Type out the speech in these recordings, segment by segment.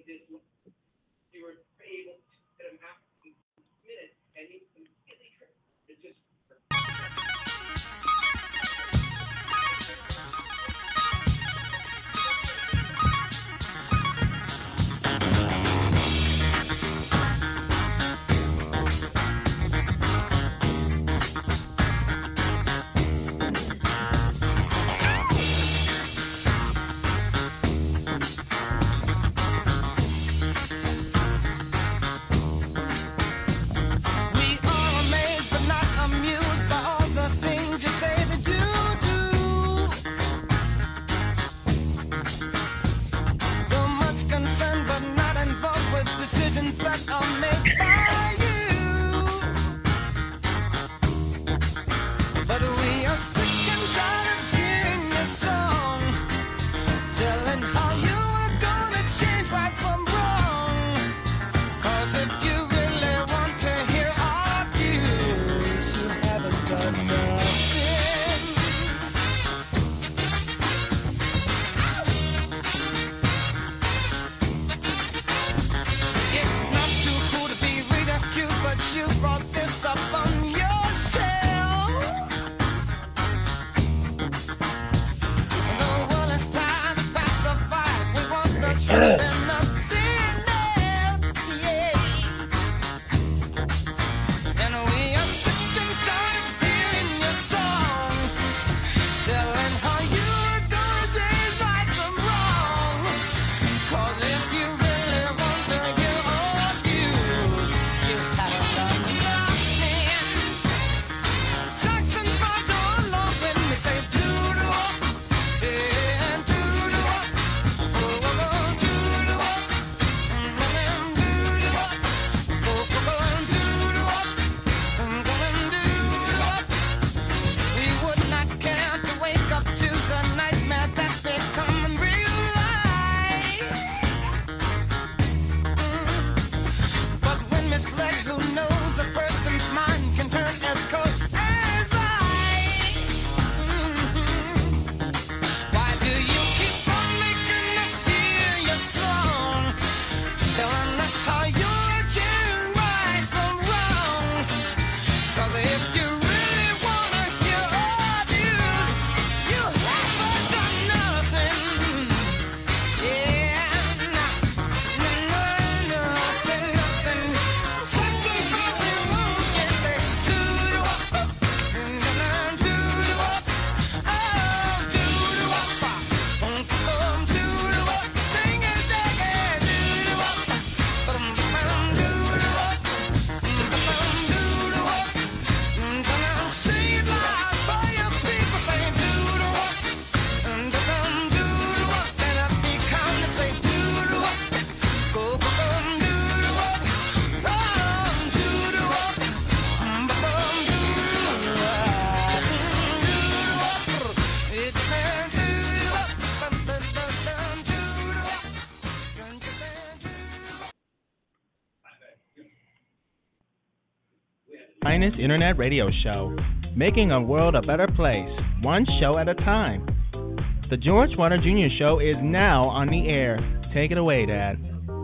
Finest internet radio show, making a world a better place, one show at a time. The George Wilder Jr. Show is now on the air. Take it away, Dad.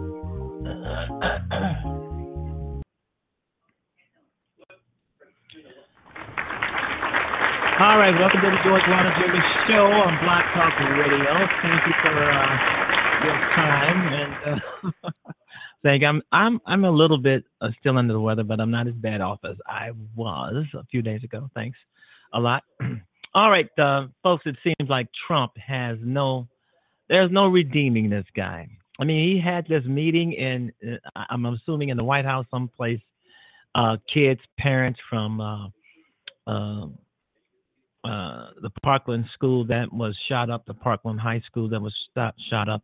All right, welcome to the George Wilder Jr. Show on Block Talk Radio. Thank you for your time and. Saying I'm a little bit still under the weather, but I'm not as bad off as I was a few days ago. Thanks a lot. All right, folks, it seems like Trump there's no redeeming this guy. I mean, he had this meeting I'm assuming in the White House someplace, kids, parents from the Parkland school that was shot up, the Parkland High School that was shot up.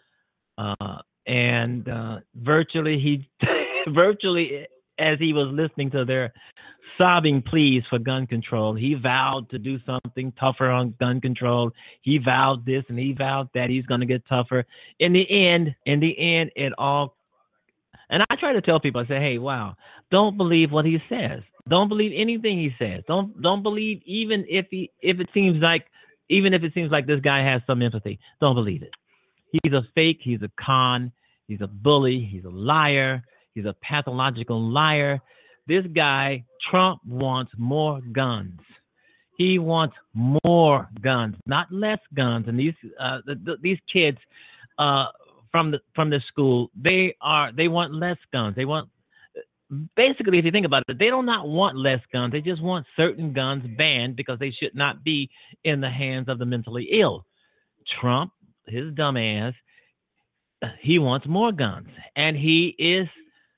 And virtually, as he was listening to their sobbing pleas for gun control, he vowed to do something tougher on gun control. He vowed this and he vowed that he's going to get tougher. In the end, it all. And I try to tell people, I say, hey, wow, don't believe what he says. Don't believe anything he says. Don't believe even if it seems like this guy has some empathy. Don't believe it. He's a fake. He's a con. He's a bully. He's a liar. He's a pathological liar. This guy, Trump, wants more guns. He wants more guns, not less guns. And these kids from the school, they want less guns. They want, basically, if you think about it, they do not want less guns. They just want certain guns banned because they should not be in the hands of the mentally ill. Trump, his dumb ass, he wants more guns, and he is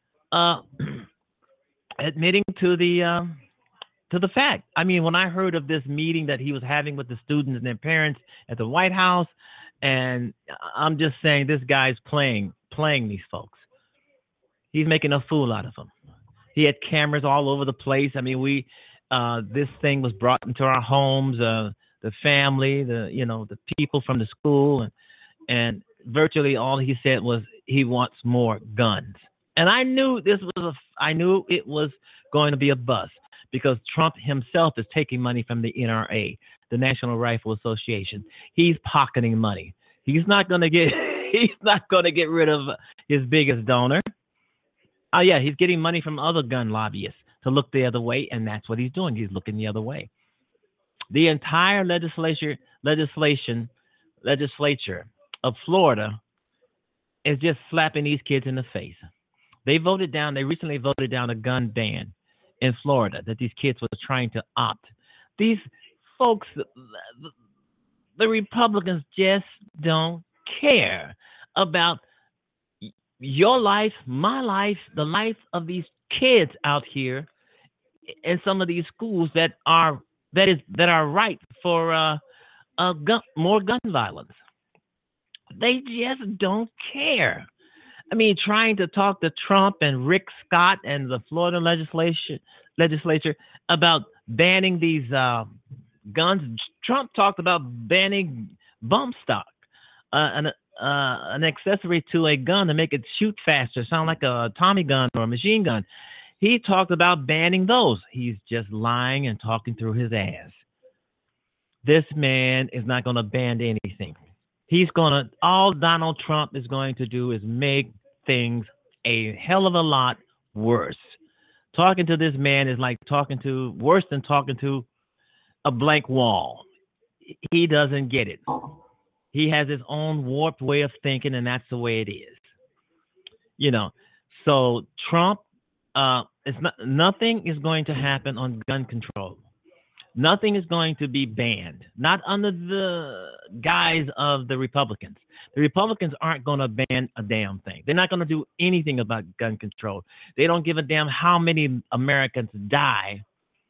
admitting to the fact. I mean, when I heard of this meeting that he was having with the students and their parents at the White House, and I'm just saying, this guy's playing these folks. He's making a fool out of them. He had cameras all over the place. I mean, this thing was brought into our homes, the family, the people from the school, and virtually all he said was he wants more guns. And I knew it was going to be a bust because Trump himself is taking money from the NRA, the National Rifle Association. He's pocketing money. He's not going to get rid of his biggest donor. Oh yeah, he's getting money from other gun lobbyists to look the other way, and that's what he's doing. He's looking the other way. The entire legislature of Florida is just slapping these kids in the face. They recently voted down a gun ban in Florida that these kids were trying to opt. These folks, the Republicans just don't care about your life, my life, the life of these kids out here in some of these schools that are ripe for more gun violence. They just don't care. I mean, trying to talk to Trump and Rick Scott and the Florida legislature about banning these guns. Trump talked about banning bump stock, an accessory to a gun to make it shoot faster, sound like a Tommy gun or a machine gun. He talked about banning those. He's just lying and talking through his ass. This man is not going to ban anything. All Donald Trump is going to do is make things a hell of a lot worse. Talking to this man is like worse than talking to a blank wall. He doesn't get it. He has his own warped way of thinking, and that's the way it is. So Trump, nothing is going to happen on gun control. Nothing is going to be banned, not under the guise of the Republicans. The Republicans aren't going to ban a damn thing. They're not going to do anything about gun control. They don't give a damn how many Americans die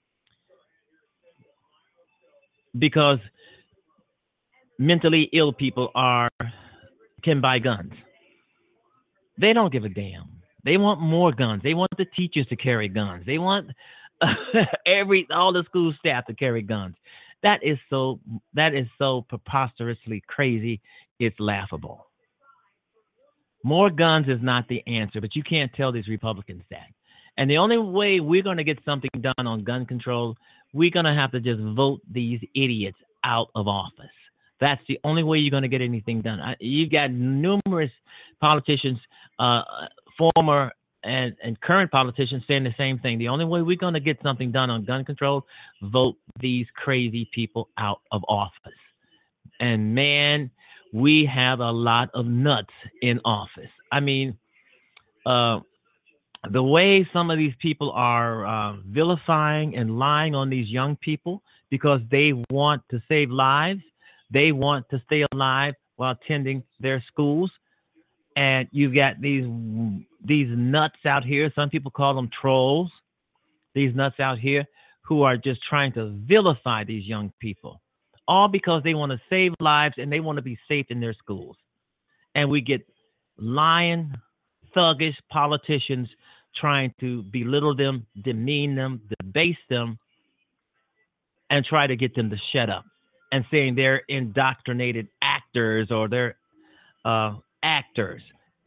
because mentally ill people can buy guns. They don't give a damn. They want more guns. They want the teachers to carry guns. They want all the school staff to carry guns. That is so preposterously crazy. It's laughable. More guns is not the answer, but you can't tell these Republicans that. And the only way we're going to get something done on gun control, we're going to have to just vote these idiots out of office. That's the only way you're going to get anything done. You've got numerous politicians, former and current politicians saying the same thing. The only way we're going to get something done on gun control, vote these crazy people out of office. And man, we have a lot of nuts in office. I mean, the way some of these people are vilifying and lying on these young people because they want to save lives, they want to stay alive while attending their schools. And you've got these nuts out here. Some people call them trolls. These nuts out here who are just trying to vilify these young people, all because they want to save lives and they want to be safe in their schools. And we get lying, thuggish politicians trying to belittle them, demean them, debase them, and try to get them to shut up and saying they're indoctrinated actors or they're actors.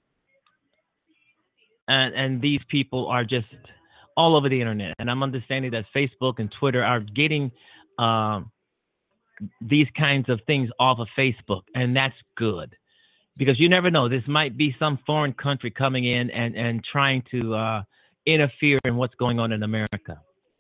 And these people are just all over the internet. And I'm understanding that Facebook and Twitter are getting these kinds of things off of Facebook. And that's good because you never know. This might be some foreign country coming in and trying to interfere in what's going on in America.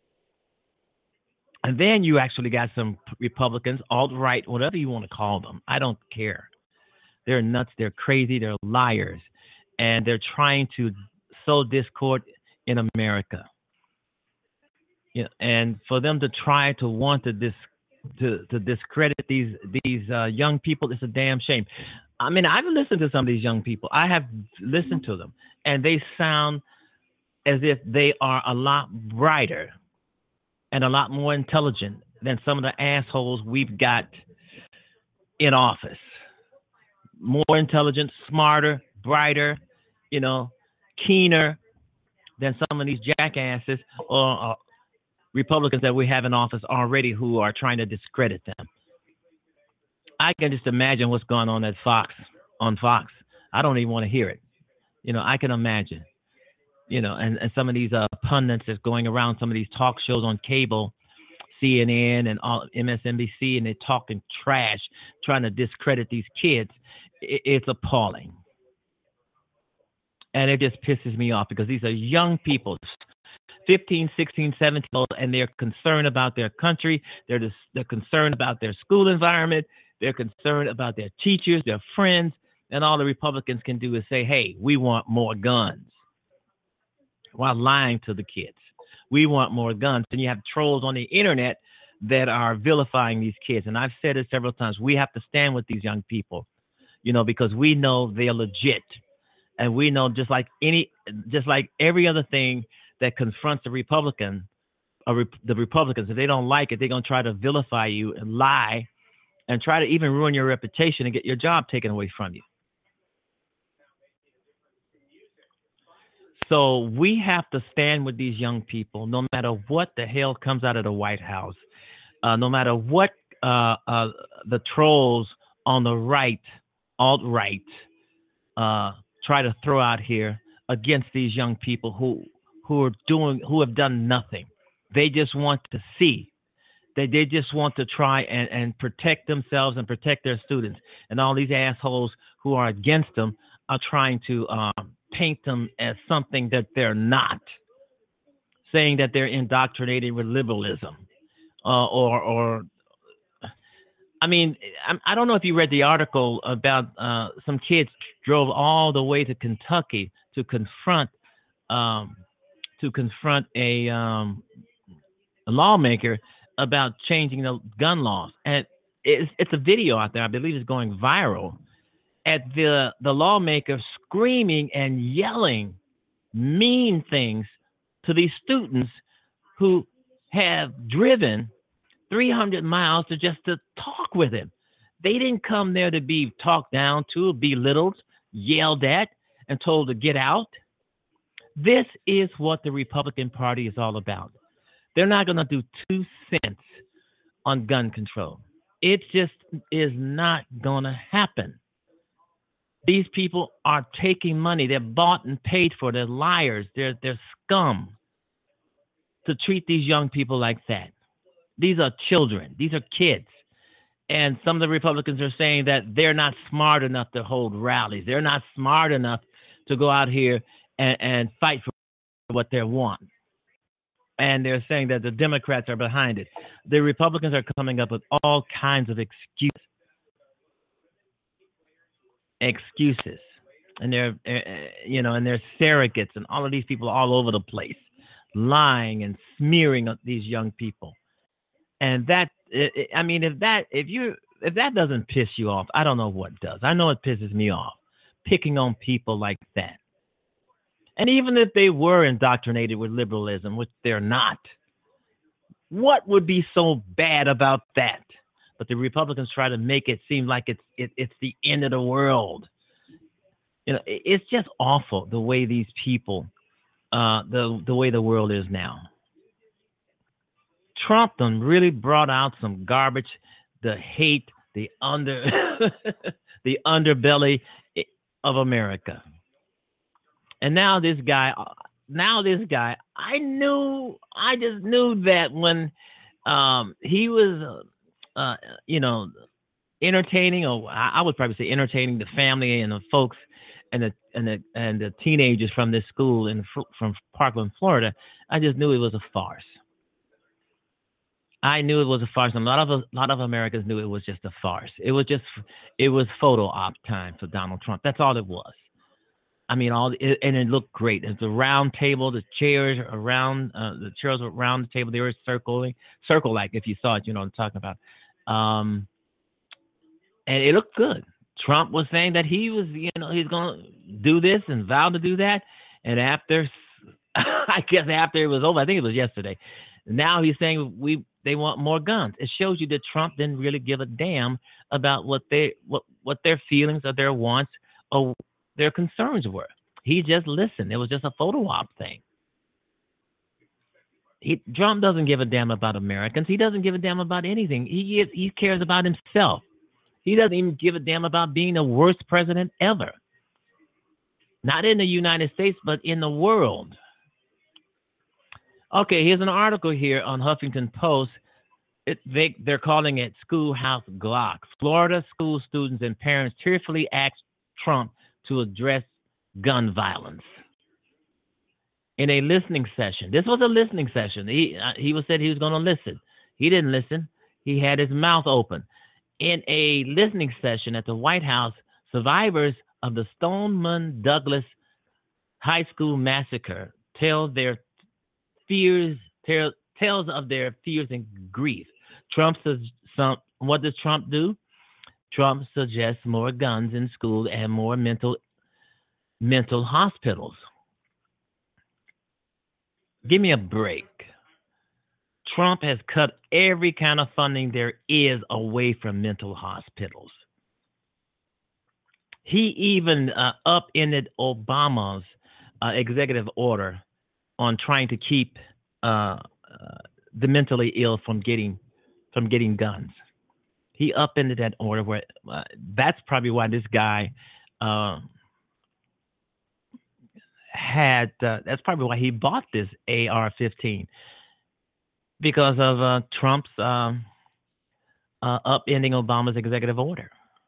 And then you actually got some Republicans, alt-right, whatever you want to call them. I don't care. They're nuts. They're crazy. They're liars. And they're trying to sow discord in America. Yeah, and for them to try to want to discredit these young people, it's a damn shame. I mean, I've listened to some of these young people. I have listened to them, and they sound as if they are a lot brighter and a lot more intelligent than some of the assholes we've got in office. More intelligent, smarter, brighter, keener than some of these jackasses or Republicans that we have in office already who are trying to discredit them. I can just imagine what's going on at Fox. I don't even want to hear it. I can imagine. And some of these pundits that's going around some of these talk shows on cable, CNN and all MSNBC, and they're talking trash, trying to discredit these kids. It's appalling. And it just pisses me off because these are young people, 15, 16, 17, and they're concerned about their country. They're concerned about their school environment. They're concerned about their teachers, their friends, and all the Republicans can do is say, hey, we want more guns, while lying to the kids. We want more guns. And you have trolls on the internet that are vilifying these kids. And I've said it several times. We have to stand with these young people, because we know they're legit. And we know just like every other thing that confronts the Republicans, if they don't like it, they're going to try to vilify you and lie and try to even ruin your reputation and get your job taken away from you. So we have to stand with these young people, no matter what the hell comes out of the White House, no matter what the trolls on the right, alt-right, try to throw out here against these young people who have done nothing. They just want to see. They just want to try and protect themselves and protect their students. And all these assholes who are against them are trying to paint them as something that they're not, saying that they're indoctrinated with liberalism, or I mean, I don't know if you read the article about some kids drove all the way to Kentucky to confront a lawmaker about changing the gun laws, and it's a video out there. I believe it's going viral. At the lawmaker screaming and yelling mean things to these students who have driven 300 miles to talk with him. They didn't come there to be talked down to, belittled, yelled at, and told to get out. This is what the Republican Party is all about. They're not going to do 2 cents on gun control. It just is not going to happen. These people are taking money. They're bought and paid for. They're liars. They're scum to treat these young people like that. These are children. These are kids. And some of the Republicans are saying that they're not smart enough to hold rallies. They're not smart enough to go out here and fight for what they want. And they're saying that the Democrats are behind it. The Republicans are coming up with all kinds of excuses, and they're and they're surrogates, and all of these people are all over the place, lying and smearing these young people. And that, I mean, if that doesn't piss you off, I don't know what does. I know it pisses me off, picking on people like that. And even if they were indoctrinated with liberalism, which they're not, what would be so bad about that? But the Republicans try to make it seem like it's the end of the world. It's just awful the way these people, the way the world is now. Trump done really brought out some garbage, the hate, the the underbelly of America. And now this guy, I just knew that when he was, entertaining, or I would probably say entertaining the family and the folks and the teenagers from this school from Parkland, Florida. I just knew it was a farce. I knew it was a farce, and a lot of Americans knew it was just a farce. It was photo op time for Donald Trump. That's all it was. I mean, and it looked great. It's a round table, the chairs around, the chairs around the table. They were circle like. If you saw it, you know what I'm talking about. And it looked good. Trump was saying that he's going to do this and vow to do that. And after, I guess after it was over, I think it was yesterday. Now he's saying they want more guns. It shows you that Trump didn't really give a damn about what their feelings or their wants or their concerns were. He just listened. It was just a photo op thing. Trump doesn't give a damn about Americans. He doesn't give a damn about anything. He cares about himself. He doesn't even give a damn about being the worst president ever. Not in the United States, but in the world. Okay, here's an article here on Huffington Post. They're calling it Schoolhouse Glock. Florida school students and parents tearfully asked Trump to address gun violence. In a listening session. This was a listening session. He said he was going to listen. He didn't listen. He had his mouth open. In a listening session at the White House, survivors of the Stoneman Douglas High School massacre tell of their fears and grief. What does Trump do? Trump suggests more guns in school and more mental hospitals. Give me a break. Trump has cut every kind of funding there is away from mental hospitals. He even upended Obama's executive order on trying to keep the mentally ill from getting guns. He upended that order. Where that's probably why this guy that's probably why he bought this AR-15, because of Trump's upending Obama's executive order.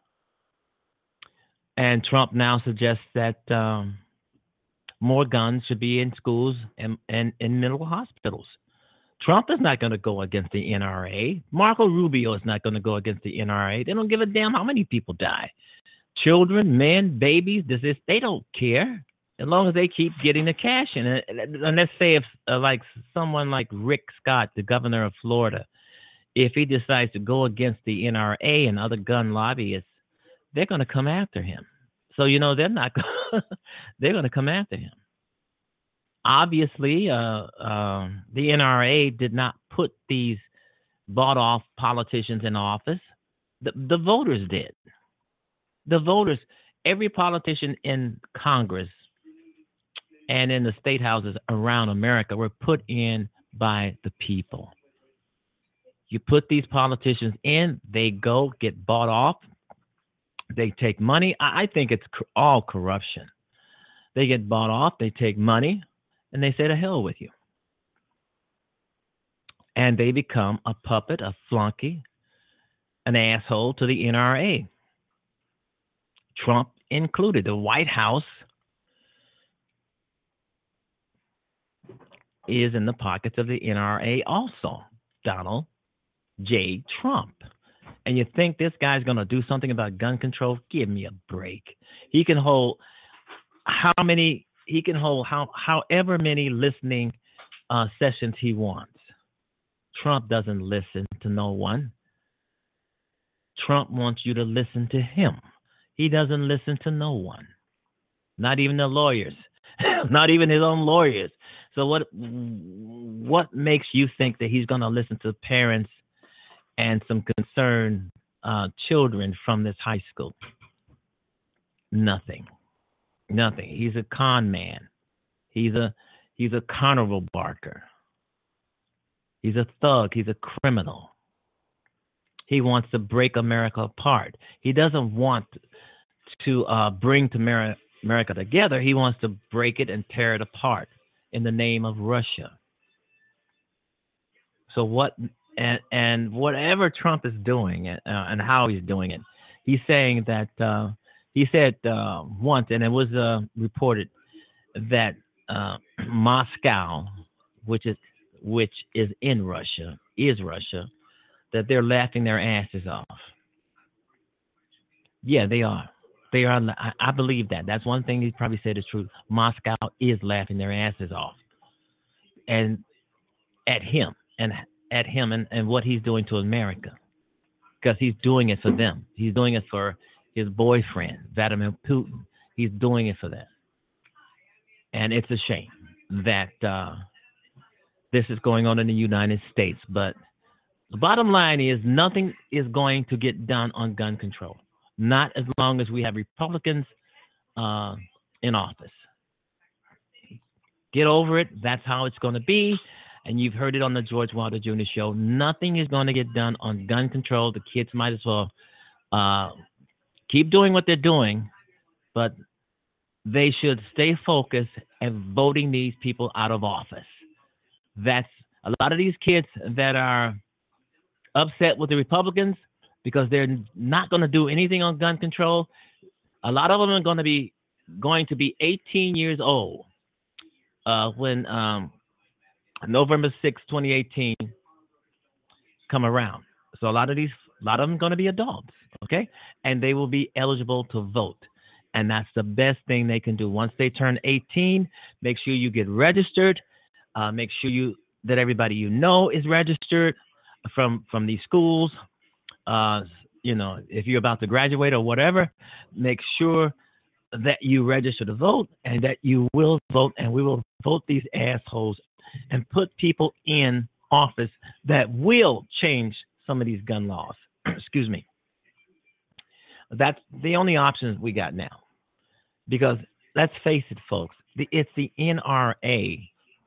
And Trump now suggests that more guns should be in schools and in mental hospitals. Trump is not going to go against the NRA. Marco Rubio is not going to go against the NRA. They don't give a damn how many people die. Children, men, babies, they don't care. As long as they keep getting the cash in. And let's say if like someone like Rick Scott, the governor of Florida, if he decides to go against the NRA and other gun lobbyists, they're going to come after him. So, they're going to come after him. Obviously, the NRA did not put these bought-off politicians in office. The voters did. The voters, every politician in Congress and in the state houses around America were put in by the people. You put these politicians in, they go get bought off. They take money. I think it's all corruption. They get bought off, they take money, and they say to hell with you. And they become a puppet, a flunky, an asshole to the NRA. Trump included. The White House is in the pockets of the NRA also. Donald J. Trump. And you think this guy's going to do something about gun control? Give me a break. He can hold however many listening sessions he wants. Trump doesn't listen to no one. Trump wants you to listen to him. He doesn't listen to no one. Not even the lawyers. Not even his own lawyers. So what makes you think that he's going to listen to parents and some concerned children from this high school? Nothing. He's a con man. He's a carnival barker. He's a thug. He's a criminal. He wants to break America apart. He doesn't want to bring America together. He wants to break it and tear it apart in the name of Russia. So what and whatever Trump is doing and how he's doing it, he's saying that he said once, and it was reported that Moscow, which is in Russia, that they're laughing their asses off. Yeah, they are. They are. I believe that. That's one thing he probably said is true. Moscow is laughing their asses off, and at him, and what he's doing to America, because he's doing it for them. He's doing it for his boyfriend, Vladimir Putin. He's doing it for them, and it's a shame that this is going on in the United States. But the bottom line is nothing is going to get done on gun control. Not as long as we have Republicans in office. Get over it. That's how it's going to be. And you've heard it on the George Wilder Jr. show. Nothing is going to get done on gun control. The kids might as well keep doing what they're doing, but they should stay focused and voting these people out of office. That's a lot of these kids that are upset with the Republicans because they're not going to do anything on gun control. A lot of them are going to be 18 years old when November 6, 2018 come around. So a lot of them going to be adults, okay? And they will be eligible to vote. And that's the best thing they can do. Once they turn 18, make sure you get registered. Make sure that everybody you know is registered from these schools. If you're about to graduate or whatever, make sure that you register to vote and that you will vote, and we will vote these assholes and put people in office that will change some of these gun laws. Excuse me. That's the only options we got now. Because let's face it, folks, it's the NRA.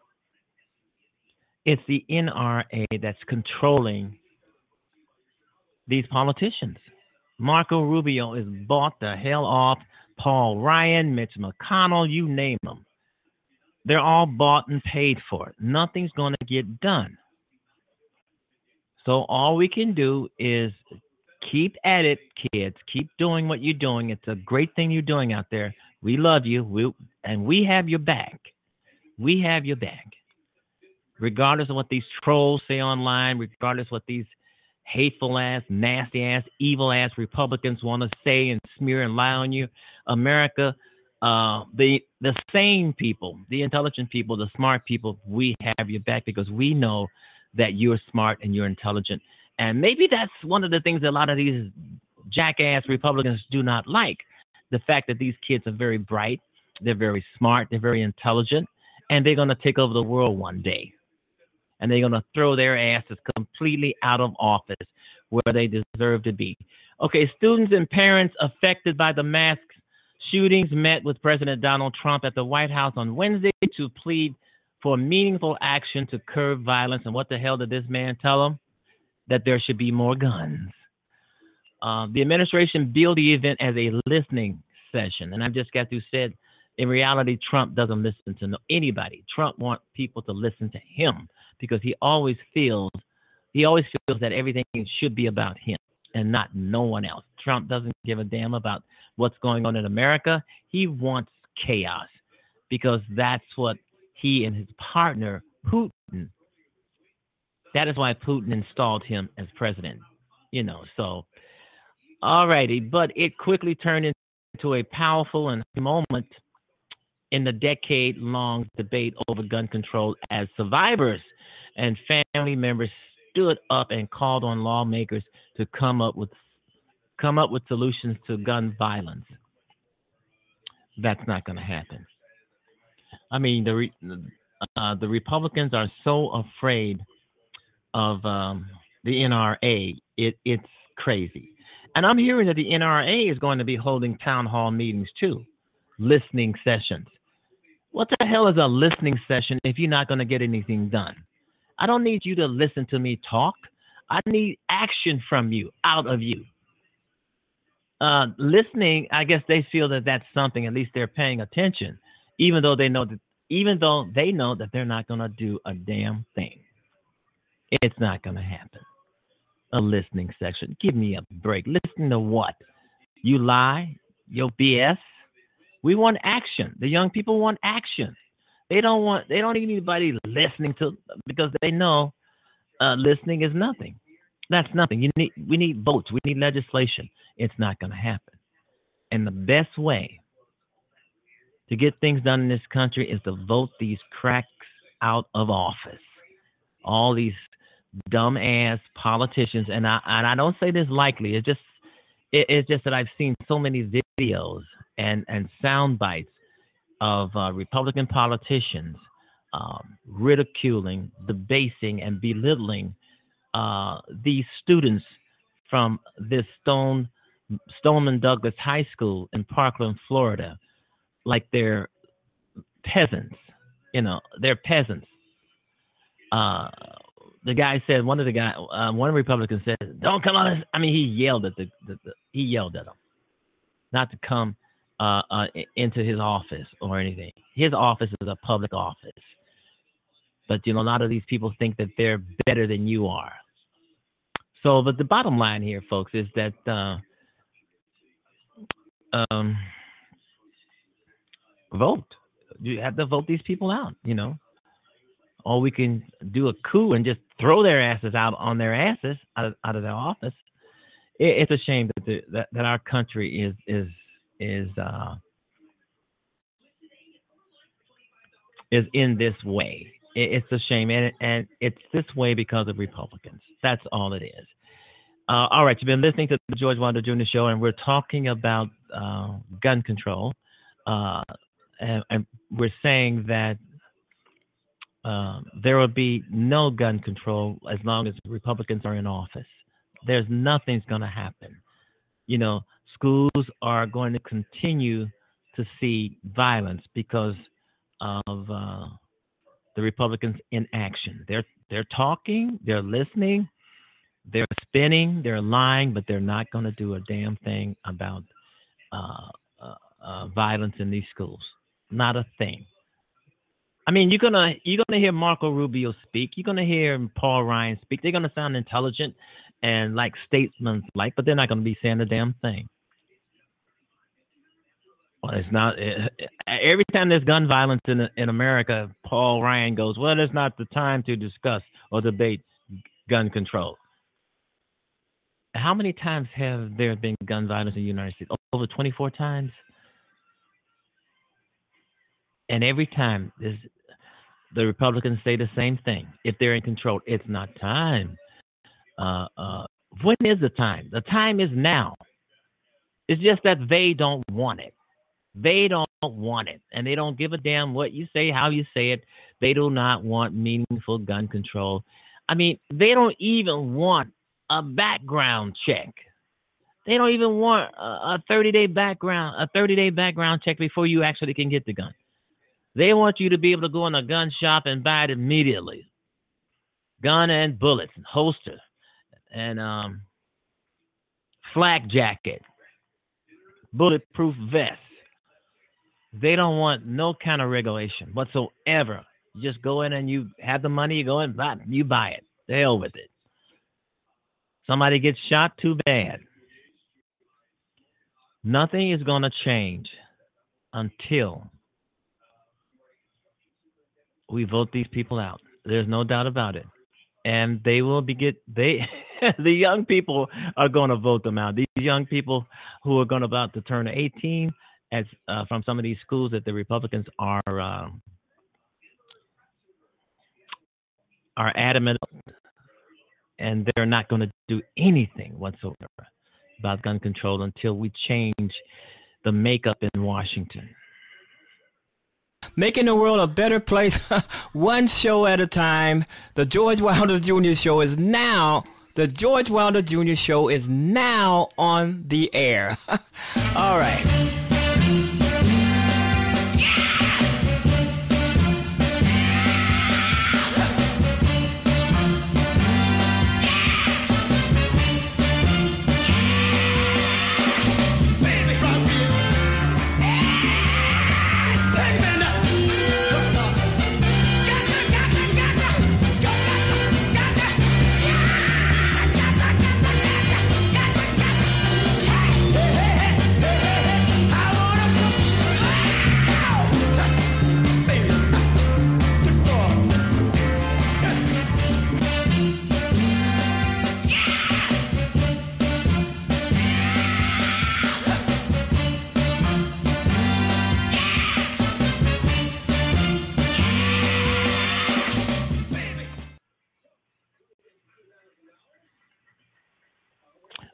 It's the NRA that's controlling these politicians. Marco Rubio is bought the hell off. Paul Ryan, Mitch McConnell, you name them. They're all bought and paid for. Nothing's going to get done. So all we can do is keep at it, kids. Keep doing what you're doing. It's a great thing you're doing out there. We love you, and we have your back. We have your back. Regardless of what these trolls say online, regardless of what these hateful ass, nasty ass, evil ass Republicans want to say and smear and lie on you, America, the sane people, the intelligent people, the smart people, we have your back because we know that you're smart and you're intelligent. And maybe that's one of the things that a lot of these jackass Republicans do not like. The fact that these kids are very bright, they're very smart, they're very intelligent, and they're going to take over the world one day. And they're going to throw their asses completely out of office where they deserve to be. Okay, students and parents affected by the mass shootings met with President Donald Trump at the White House on Wednesday to plead for meaningful action to curb violence. And what the hell did this man tell them? That there should be more guns. The administration billed the event as a listening session. And I've just got to say, in reality, Trump doesn't listen to anybody. Trump wants people to listen to him because he always feels that everything should be about him and not no one else. Trump doesn't give a damn about what's going on in America. He wants chaos because that's what he and his partner, Putin, that is why Putin installed him as president, so all righty. But it quickly turned into a powerful and moment in the decade-long debate over gun control as survivors and family members stood up and called on lawmakers to come up with solutions to gun violence. That's not going to happen. I mean, the Republicans are so afraid of the NRA. It's crazy. And I'm hearing that the NRA is going to be holding town hall meetings too, listening sessions. What the hell is a listening session if you're not going to get anything done? I don't need you to listen to me talk. I need action from you, out of you. Listening, I guess they feel that that's something. At least they're paying attention, even though they know that they're not going to do a damn thing. It's not going to happen. A listening section. Give me a break. Listen to what? You lie? Your BS? We want action. The young people want action. They don't need anybody listening to, because they know listening is nothing. That's nothing. We need votes. We need legislation. It's not going to happen. And the best way to get things done in this country is to vote these cracks out of office. All these dumb ass politicians, and I don't say this lightly. It's just that I've seen so many videos and sound bites of Republican politicians ridiculing, debasing, and belittling these students from this Stoneman Douglas High School in Parkland, Florida, like they're peasants. They're peasants. The guy said, one Republican said, "Don't come on." I mean, he yelled at them, not to come into his office or anything. His office is a public office, but a lot of these people think that they're better than you are. So, but the bottom line here, folks, is that vote. You have to vote these people out. Or we can do a coup and just throw their asses out on their asses out of their office. It's a shame that our country is in this way. It's a shame, and it's this way because of Republicans. That's all it is. All right, you've been listening to the George Wilder Jr. Show, and we're talking about gun control, and we're saying that there will be no gun control as long as Republicans are in office. Nothing's going to happen. Schools are going to continue to see violence because of the Republicans' inaction. They're talking, they're listening, they're spinning, they're lying, but they're not going to do a damn thing about violence in these schools. Not a thing. I mean, you're gonna hear Marco Rubio speak. You're gonna hear Paul Ryan speak. They're gonna sound intelligent and like statesmen-like, but they're not gonna be saying a damn thing. Well, it's not. Every time there's gun violence in America, Paul Ryan goes, "Well, it's not the time to discuss or debate gun control." How many times have there been gun violence in the United States? Over 24 times. And every time the Republicans say the same thing. If they're in control, it's not time. When is the time? The time is now. It's just that they don't want it. They don't want it. And they don't give a damn what you say, how you say it. They do not want meaningful gun control. I mean, they don't even want a background check. They don't even want a 30-day background check before you actually can get the gun. They want you to be able to go in a gun shop and buy it immediately. Gun and bullets, and holster, and flak jacket, bulletproof vest. They don't want no kind of regulation whatsoever. You just go in and you have the money, you go and you buy it. The hell with it. Somebody gets shot, too bad. Nothing is going to change until we vote these people out. There's no doubt about it. And they will the young people are going to vote them out. These young people who are about to turn 18 from some of these schools that the Republicans are adamant, and they're not going to do anything whatsoever about gun control until we change the makeup in Washington. Making the world a better place, one show at a time. The George Wilder Jr. Show is now. The George Wilder Jr. Show is now on the air. All right.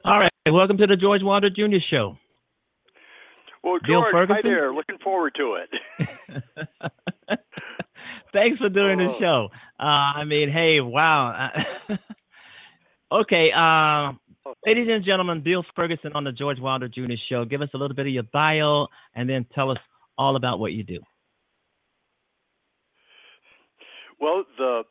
All right. Welcome to the George Wilder Jr. Show. Well, Bill George, Ferguson? hi there. Looking forward to it. Thanks for doing the show. Hey, wow. Okay. Ladies and gentlemen, Bill Ferguson on the George Wilder Jr. Show. Give us a little bit of your bio and then tell us all about what you do. Well, the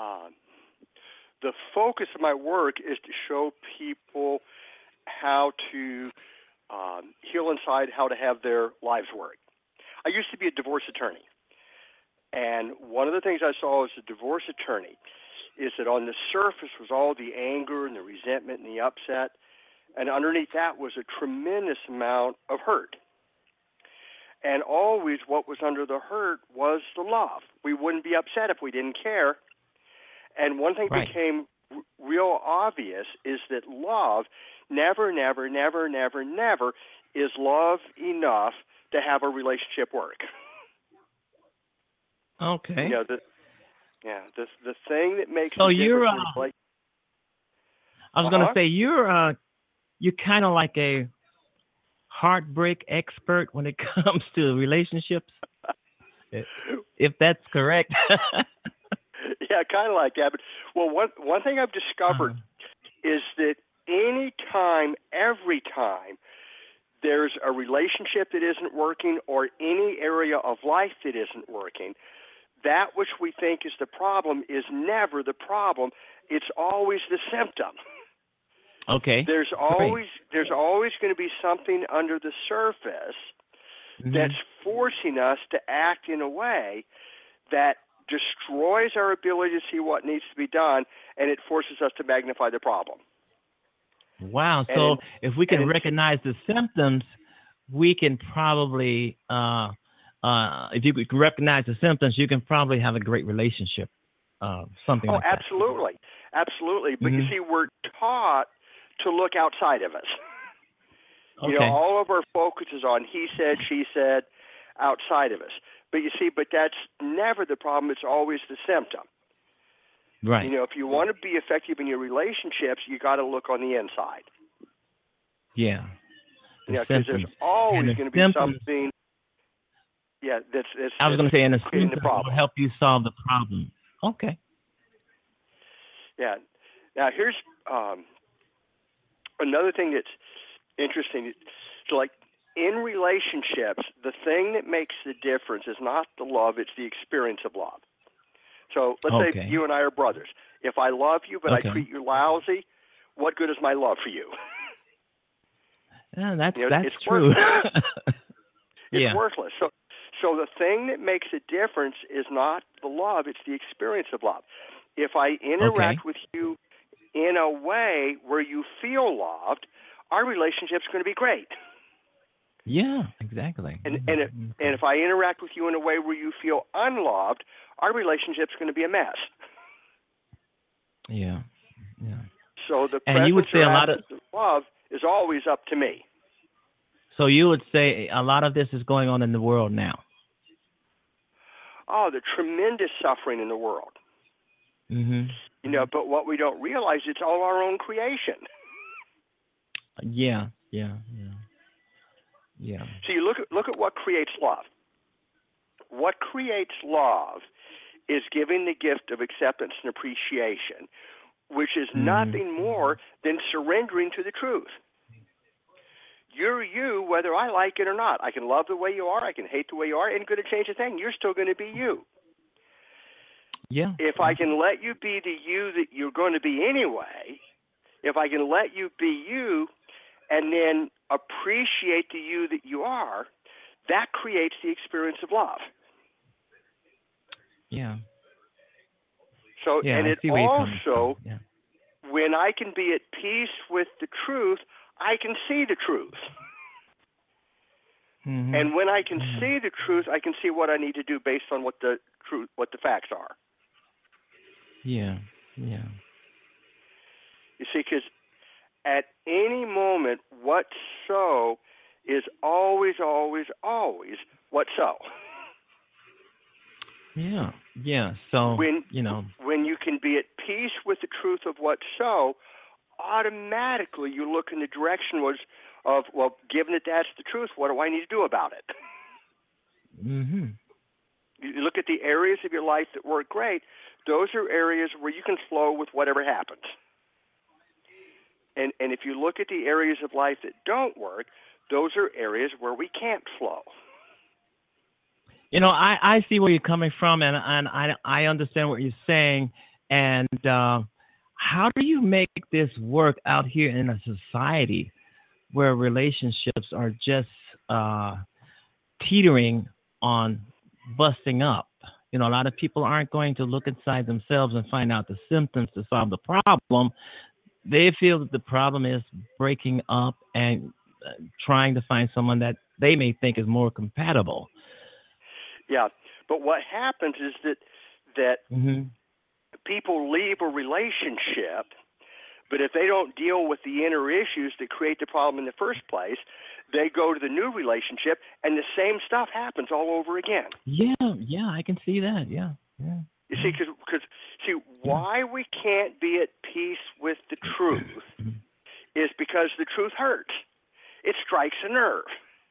focus of my work is to show people how to heal inside, how to have their lives work. I used to be a divorce attorney, and one of the things I saw as a divorce attorney is that on the surface was all the anger and the resentment and the upset, and underneath that was a tremendous amount of hurt. And always what was under the hurt was the love. We wouldn't be upset if we didn't care. And one thing became real obvious is that love never is love enough to have a relationship work. Okay. The thing that makes so the you're difference is like, I was going to say you're kind of like a heartbreak expert when it comes to relationships, if that's correct. Yeah, kind of like that. But one thing I've discovered is that every time there's a relationship that isn't working or any area of life that isn't working, that which we think is the problem is never the problem. It's always the symptom. Okay. There's always going to be something under the surface that's forcing us to act in a way that destroys our ability to see what needs to be done, and it forces us to magnify the problem. Wow. So if we can recognize the symptoms, we can probably, if you could recognize the symptoms, you can probably have a great relationship, something like that. Absolutely. Absolutely. But you see, we're taught to look outside of us. Okay. You know, all of our focus is on he said, she said, outside of us. But you see, that's never the problem. It's always the symptom. Right. You know, if you want to be effective in your relationships, you got to look on the inside. Yeah. Because there's always going to be something. Yeah, that's I was going to say, and the creating symptoms the problem will help you solve the problem. Okay. Yeah. Now here's another thing that's interesting. So, like in relationships, the thing that makes the difference is not the love; it's the experience of love. So let's say you and I are brothers. If I love you, but I treat you lousy, what good is my love for you? Yeah, that's it's true. It's worthless. So the thing that makes a difference is not the love; it's the experience of love. If I interact with you in a way where you feel loved, our relationship's going to be great. Yeah, exactly. And if I interact with you in a way where you feel unloved, our relationship's going to be a mess. Yeah. So the and you would say a lot of love is always up to me. So you would say a lot of this is going on in the world now. Oh, the tremendous suffering in the world. Mm-hmm. You know, but what we don't realize, it's all our own creation. Yeah. So you look at what creates love. What creates love is giving the gift of acceptance and appreciation, which is nothing more than surrendering to the truth. You're you, whether I like it or not. I can love the way you are. I can hate the way you are. Ain't going to change a thing. You're still going to be you. Yeah. If I can let you be the you that you're going to be anyway, if I can let you be you and then appreciate the you that you are, that creates the experience of love. Yeah. So, and it also, when I can be at peace with the truth, I can see the truth. Mm-hmm. And when I can see the truth, I can see what I need to do based on what the facts are. Yeah. You see, because at any moment, what's so is always what's so. Yeah. So when you can be at peace with the truth of what's so, automatically you look in the direction of, well, given that that's the truth, what do I need to do about it? Mm-hmm. You look at the areas of your life that work great. Those are areas where you can flow with whatever happens. And if you look at the areas of life that don't work, those are areas where we can't flow. You know, I see where you're coming from, and I understand what you're saying. And how do you make this work out here in a society where relationships are just teetering on busting up? You know, a lot of people aren't going to look inside themselves and find out the symptoms to solve the problem. They feel that the problem is breaking up and trying to find someone that they may think is more compatible. Yeah, but what happens is that Mm-hmm. people leave a relationship, but if they don't deal with the inner issues that create the problem in the first place, they go to the new relationship, and the same stuff happens all over again. Yeah, I can see that. Yeah. You see, because why we can't be at peace with the truth is because the truth hurts. It strikes a nerve.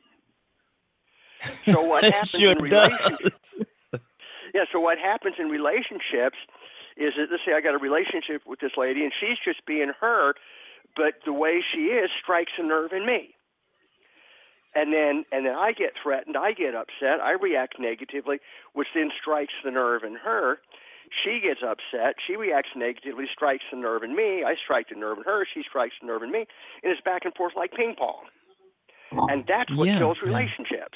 So what happens sure in relationships? Yeah. So what happens in relationships is that, let's say I got a relationship with this lady, and she's just being her, but the way she is strikes a nerve in me. And then I get threatened, I get upset, I react negatively, which then strikes the nerve in her. She gets upset, she reacts negatively, strikes the nerve in me, I strike the nerve in her, she strikes the nerve in me, and it's back and forth like ping pong. And that's what kills relationships.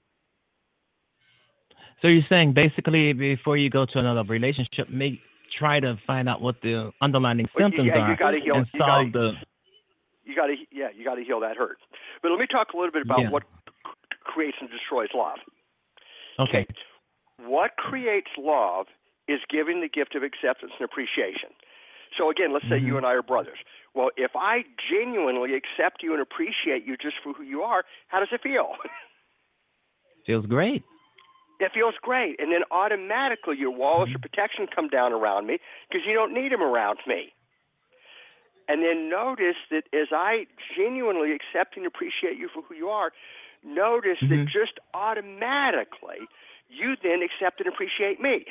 So you're saying basically before you go to another relationship, try to find out what the underlying symptoms are and solve the... You got to heal that hurt. But let me talk a little bit about what creates and destroys love. Okay. What creates love is giving the gift of acceptance and appreciation. So again, let's say you and I are brothers. Well, if I genuinely accept you and appreciate you just for who you are, how does it feel? Feels great. It feels great. And then automatically your walls of protection come down around me because you don't need them around me. And then notice that as I genuinely accept and appreciate you for who you are, notice that just automatically you then accept and appreciate me.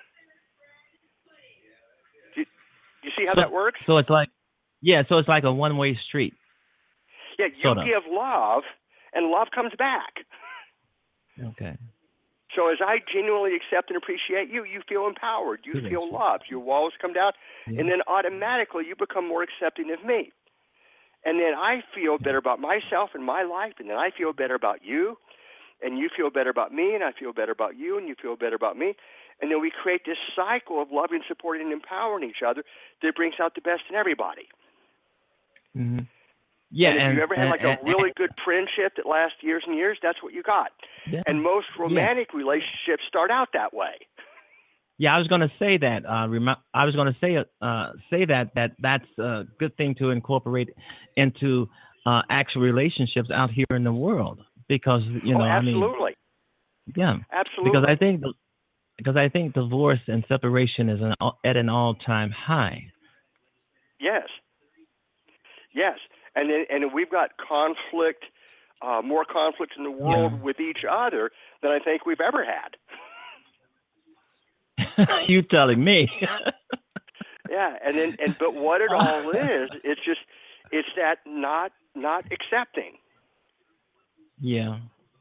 Do you see how that works? So it's like, so it's like a one-way street. Yeah, you give love, and love comes back. Okay. So as I genuinely accept and appreciate you, you feel empowered. You feel loved. Your walls come down, and then automatically you become more accepting of me. And then I feel better about myself and my life, and then I feel better about you, and you feel better about me, and I feel better about you, and you feel better about me. And then we create this cycle of loving, supporting, and empowering each other that brings out the best in everybody. Mm-hmm. Yeah, and if you ever had like a really good friendship that lasts years and years, that's what you got. Yeah. And most romantic relationships start out that way. Yeah, I was going to say that. I was going to say that's a good thing to incorporate into actual relationships out here in the world, because absolutely. Absolutely. Because I think divorce and separation is at an all-time high. Yes. And we've got conflict, more conflict in the world with each other than I think we've ever had. You telling me? Yeah, but what it all is, it's that not accepting. Yeah.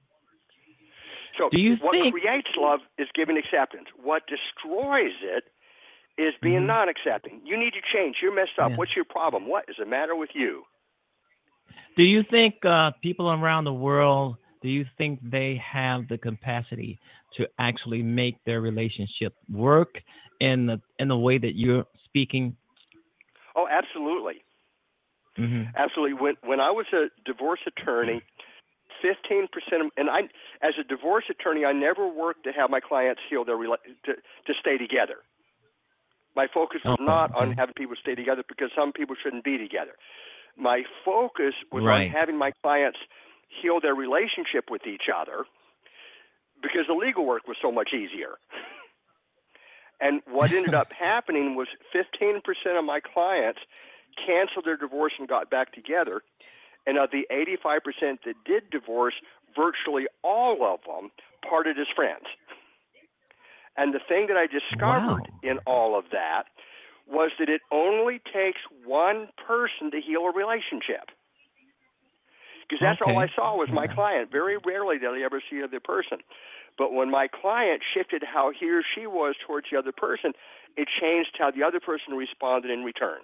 So what creates love is giving acceptance. What destroys it is being non-accepting. You need to change. You're messed up. What's your problem? What is the matter with you? Do you think people around the world, do you think they have the capacity to actually make their relationship work in the way that you're speaking? Oh, absolutely. Mm-hmm. Absolutely. When I was a divorce attorney, 15% and I, as a divorce attorney, I never worked to have my clients heal their to stay together. My focus was not on having people stay together, because some people shouldn't be together. My focus was on having my clients heal their relationship with each other, because the legal work was so much easier. And what ended up happening was 15% of my clients canceled their divorce and got back together. And of the 85% that did divorce, virtually all of them parted as friends. And the thing that I discovered in all of that was that it only takes one person to heal a relationship. Because that's all I saw was my client. Very rarely did I ever see the other person. But when my client shifted how he or she was towards the other person, it changed how the other person responded in return.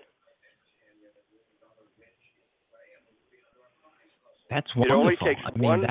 That's wonderful. It only takes one.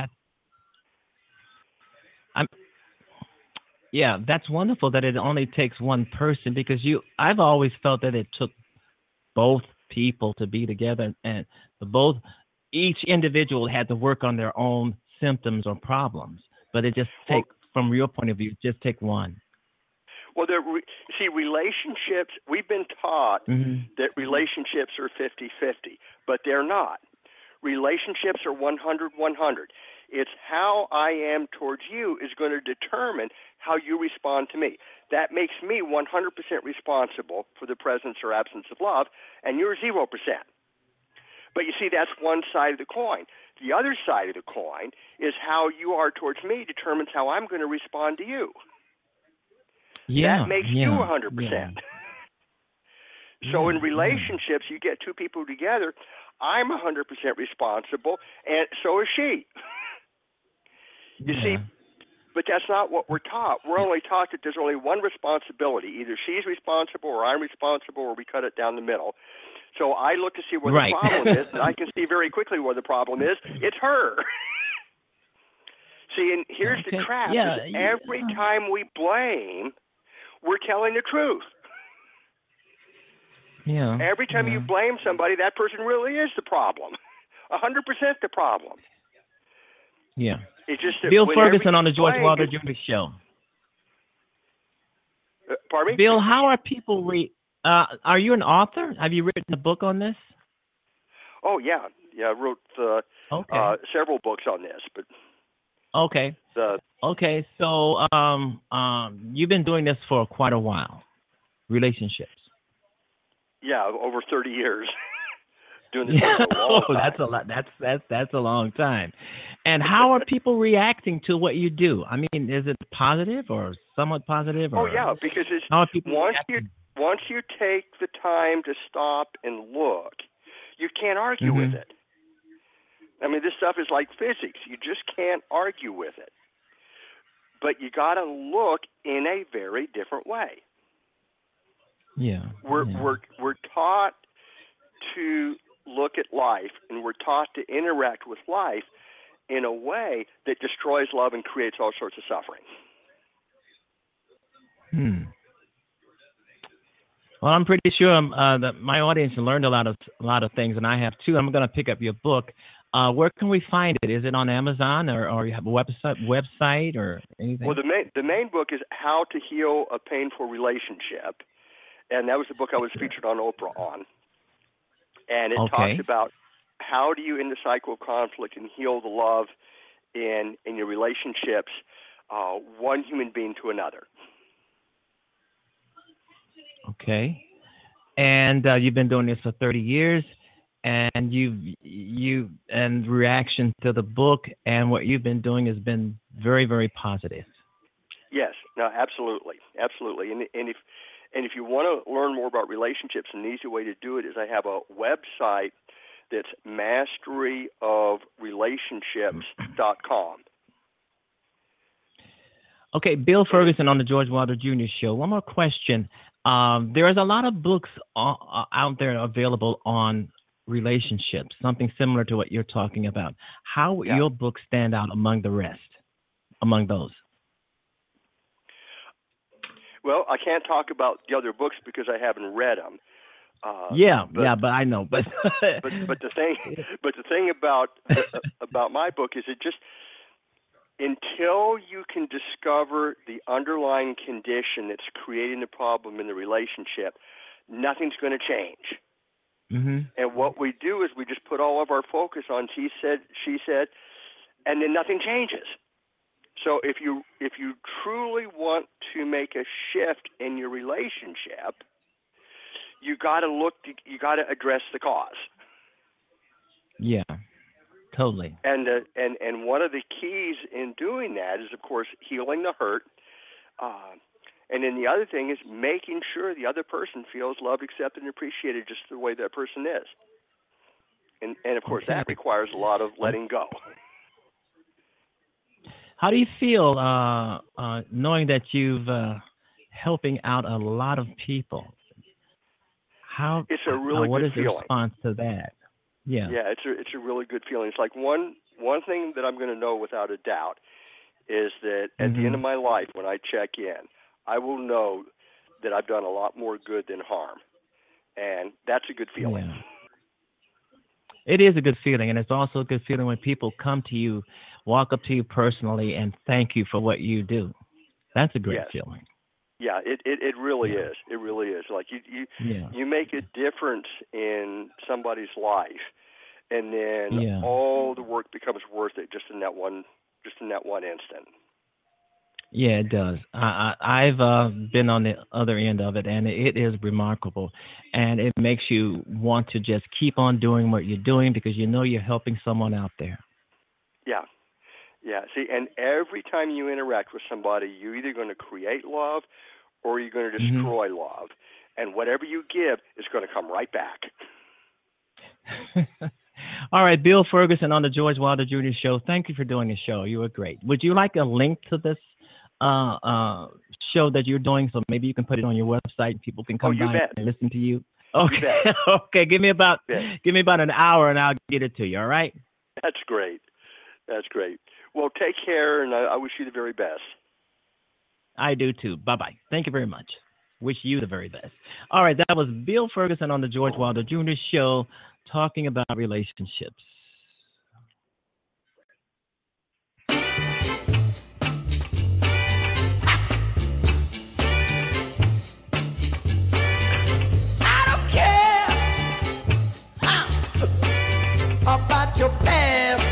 That's wonderful that it only takes one person, because I've always felt that it took both people to be together, and each individual had to work on their own symptoms or problems. But it just from your point of view, just take one. Well, see, relationships, we've been taught that relationships are 50-50, but they're not. Relationships are 100-100. It's how I am towards you is going to determine how you respond to me. That makes me 100% responsible for the presence or absence of love, and you're 0%. But you see, that's one side of the coin. The other side of the coin is how you are towards me determines how I'm going to respond to you. That makes you 100%. Yeah. So in relationships, you get two people together, I'm 100% responsible, and so is she. You see, but that's not what we're taught. We're only taught that there's only one responsibility. Either she's responsible or I'm responsible, or we cut it down the middle. So I look to see where the problem is, and I can see very quickly where the problem is. It's her. See, and here's the trap. Every time we blame, we're telling the truth. Yeah. Every time you blame somebody, that person really is the problem. 100% the problem. Yeah. It's just that Bill Ferguson on the George Wilder Jr. Show. Pardon me? Bill, how are people are you an author? Have you written a book on this? Oh, yeah. Yeah, I wrote several books on this. But Okay, so you've been doing this for quite a while, relationships. Yeah, over 30 years. Doing this for a long time. That's a lot. That's a long time. And how are people reacting to what you do? I mean, is it positive or somewhat positive? Oh yeah, because it's once you take the time to stop and look, you can't argue with it. I mean, this stuff is like physics. You just can't argue with it. But you got to look in a very different way. Yeah. We're taught to look at life, and we're taught to interact with life in a way that destroys love and creates all sorts of suffering. Well, I'm pretty sure that my audience has learned a lot of things, and I have too. I'm going to pick up your book. Where can we find it? Is it on Amazon, or you have a website or anything? Well, the main book is How to Heal a Painful Relationship, and that was the book I was featured on Oprah on. And it talks about how do you end the cycle of conflict and heal the love in your relationships, one human being to another. Okay. And you've been doing this for 30 years, and you and reaction to the book and what you've been doing has been very, very positive. Yes, no, absolutely. And if you want to learn more about relationships, an easy way to do it is I have a website that's masteryoofrelationships.com. Okay, Bill Ferguson on the George Wilder Jr. Show. One more question. There's a lot of books out there available on relationships, something similar to what you're talking about. How would your book stand out among those? Well, I can't talk about the other books because I haven't read them. But I know. But the thing about my book is it just until you can discover the underlying condition that's creating the problem in the relationship, nothing's going to change. And what we do is we just put all of our focus on he said, she said, and then nothing changes. So if you truly want to make a shift in your relationship, you got to you got to address the cause. Yeah, totally. And one of the keys in doing that is, of course, healing the hurt. And then the other thing is making sure the other person feels loved, accepted, and appreciated just the way that person is. And of course, that requires a lot of letting go. How do you feel knowing that you've helping out a lot of people? It's a really what good is the feeling. response to that? Yeah. Yeah, it's a really good feeling. It's like one thing that I'm going to know without a doubt is that at the end of my life, when I check in, I will know that I've done a lot more good than harm, and that's a good feeling. Yeah. It is a good feeling, and it's also a good feeling when people come to you, walk up to you personally, and thank you for what you do. That's a great feeling. Yeah, it really is. It really is. Like you make a difference in somebody's life, and then all the work becomes worth it just in that one instant. Yeah, it does. I've been on the other end of it, and it is remarkable. And it makes you want to just keep on doing what you're doing because you know you're helping someone out there. Yeah. Yeah. See, and every time you interact with somebody, you're either going to create love or you're going to destroy love. And whatever you give is going to come right back. All right, Bill Ferguson on the George Wilder Jr. Show. Thank you for doing the show. You were great. Would you like a link to this show that you're doing, so maybe you can put it on your website and people can come by and listen to you? Okay. Okay, give me about an hour and I'll get it to you, all right? That's great. That's great. Well, take care, and I wish you the very best. I do too. Bye-bye. Thank you very much. Wish you the very best. All right, that was Bill Ferguson on the George Wilder Jr. Show talking about relationships. About your past,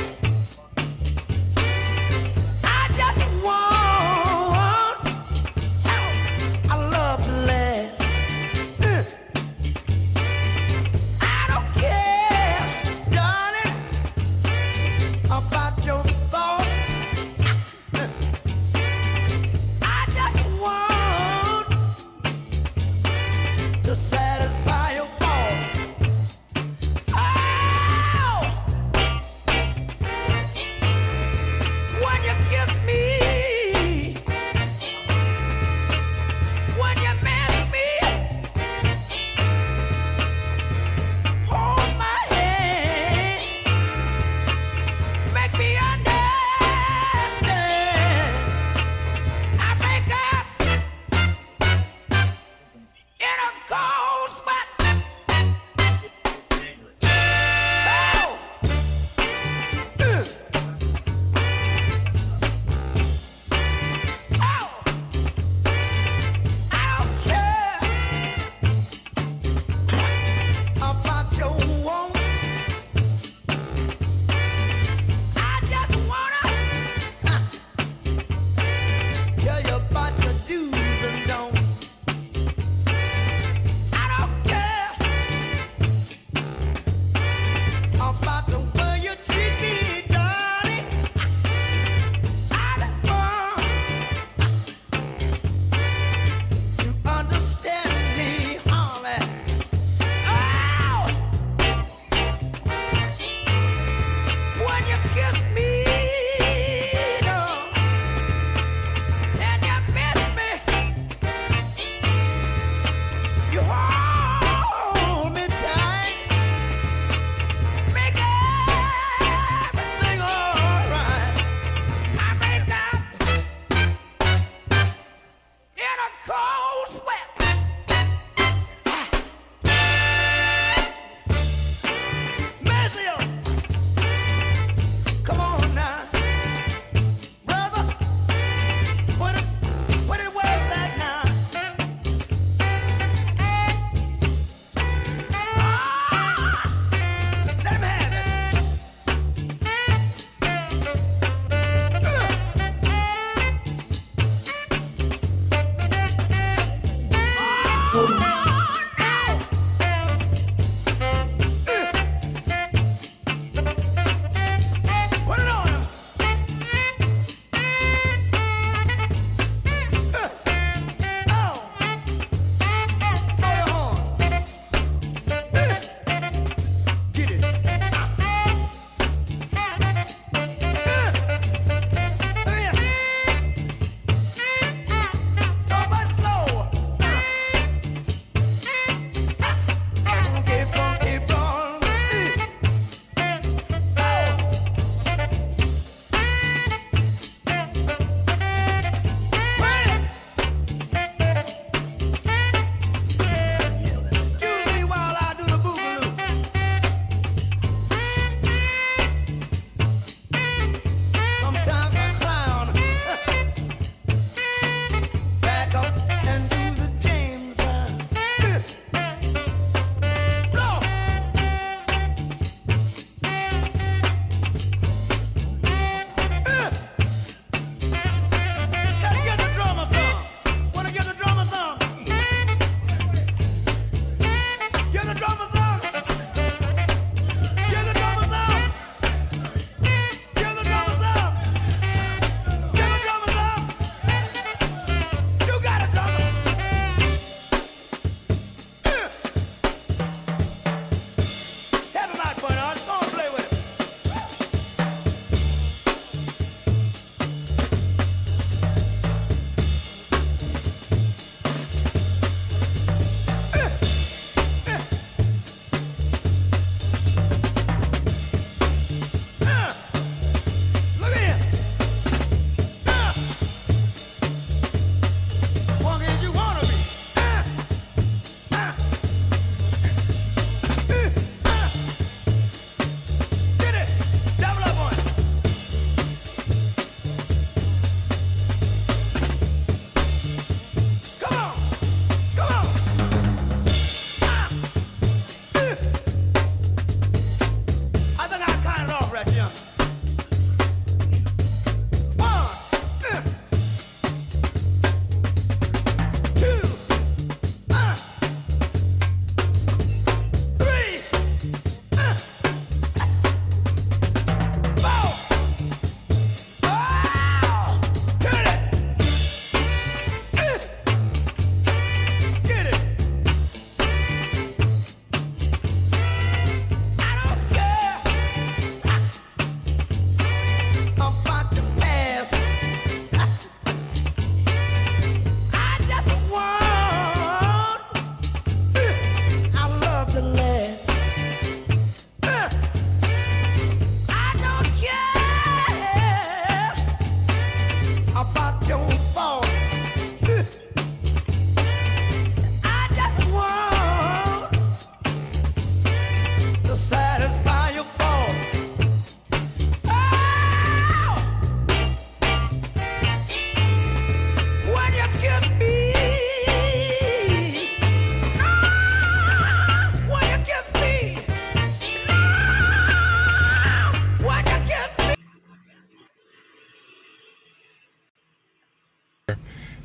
I just want our love to last. I don't care, darling.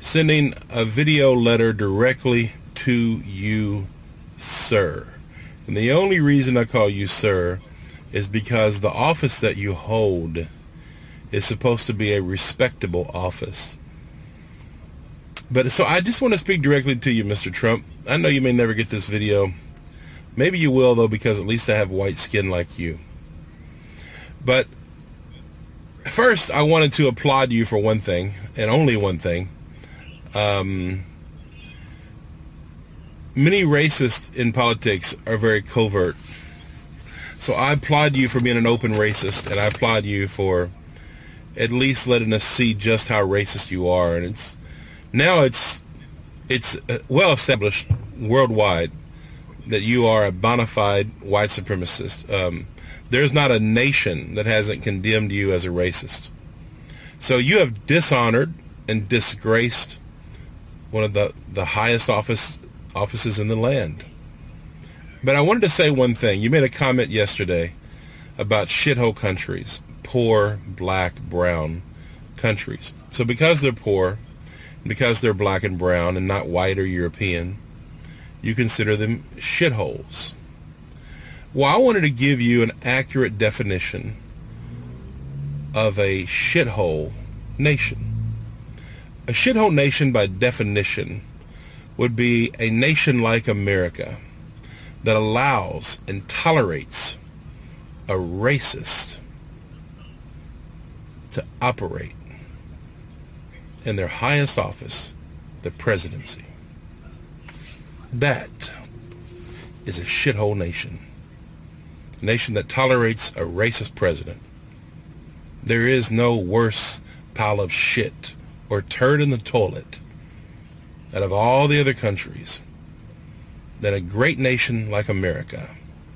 sending a video letter directly to you, sir. And the only reason I call you sir is because the office that you hold is supposed to be a respectable office. But so I just want to speak directly to you, Mr. Trump. I know you may never get this video. Maybe you will, though, because at least I have white skin like you. But first, I wanted to applaud you for one thing, and only one thing. Many racists in politics are very covert. So I applaud you for being an open racist, and I applaud you for at least letting us see just how racist you are. And it's well established worldwide that you are a bona fide white supremacist. There's not a nation that hasn't condemned you as a racist. So you have dishonored and disgraced one of the highest offices in the land. But I wanted to say one thing. You made a comment yesterday about shithole countries, poor, black, brown countries. So because they're poor, because they're black and brown and not white or European, you consider them shitholes. Well, I wanted to give you an accurate definition of a shithole nation. A shithole nation, by definition, would be a nation like America that allows and tolerates a racist to operate in their highest office, the presidency. That is a shithole nation. A nation that tolerates a racist president. There is no worse pile of shit or turd in the toilet out of all the other countries than a great nation like America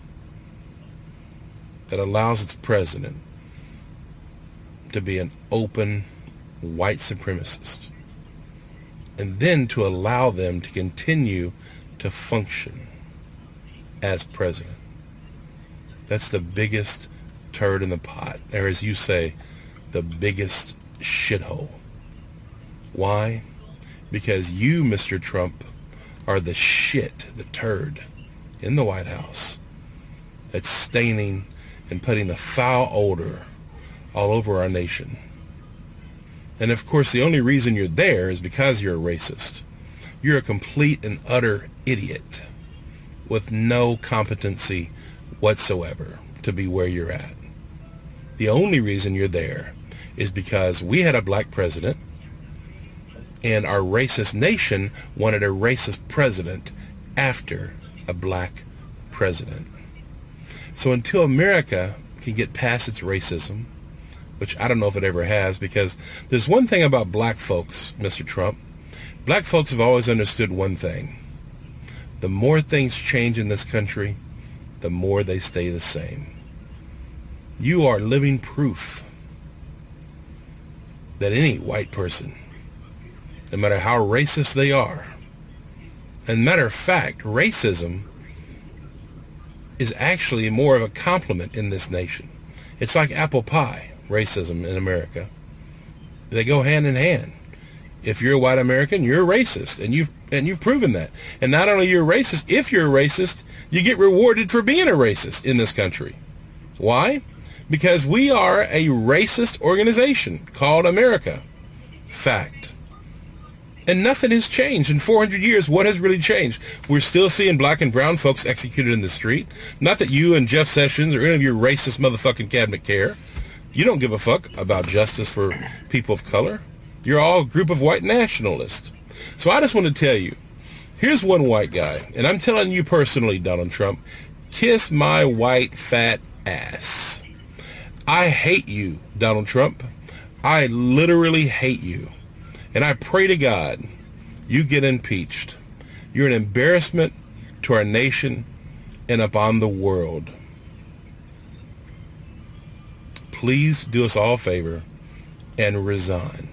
that allows its president to be an open white supremacist, and then to allow them to continue to function as president. That's the biggest turd in the pot, or as you say, the biggest shithole. Why? Because you, Mr. Trump, are the shit, the turd in the White House that's staining and putting the foul odor all over our nation. And of course, the only reason you're there is because you're a racist. You're a complete and utter idiot with no competency whatsoever to be where you're at. The only reason you're there is because we had a black president, and our racist nation wanted a racist president after a black president. So until America can get past its racism, which I don't know if it ever has, because there's one thing about black folks, Mr. Trump. Black folks have always understood one thing. The more things change in this country, the more they stay the same. You are living proof that any white person, no matter how racist they are, and matter of fact, racism is actually more of a compliment in this nation. It's like apple pie, racism in America. They go hand in hand. If you're a white American, you're a racist, and you've proven that. And not only you're a racist, if you're a racist, you get rewarded for being a racist in this country. Why? Because we are a racist organization called America. Fact. And nothing has changed. In 400 years, what has really changed? We're still seeing black and brown folks executed in the street. Not that you and Jeff Sessions or any of your racist motherfucking cabinet care. You don't give a fuck about justice for people of color. You're all a group of white nationalists. So I just want to tell you, here's one white guy, and I'm telling you personally, Donald Trump, kiss my white fat ass. I hate you, Donald Trump. I literally hate you. And I pray to God you get impeached. You're an embarrassment to our nation and upon the world. Please do us all a favor and resign.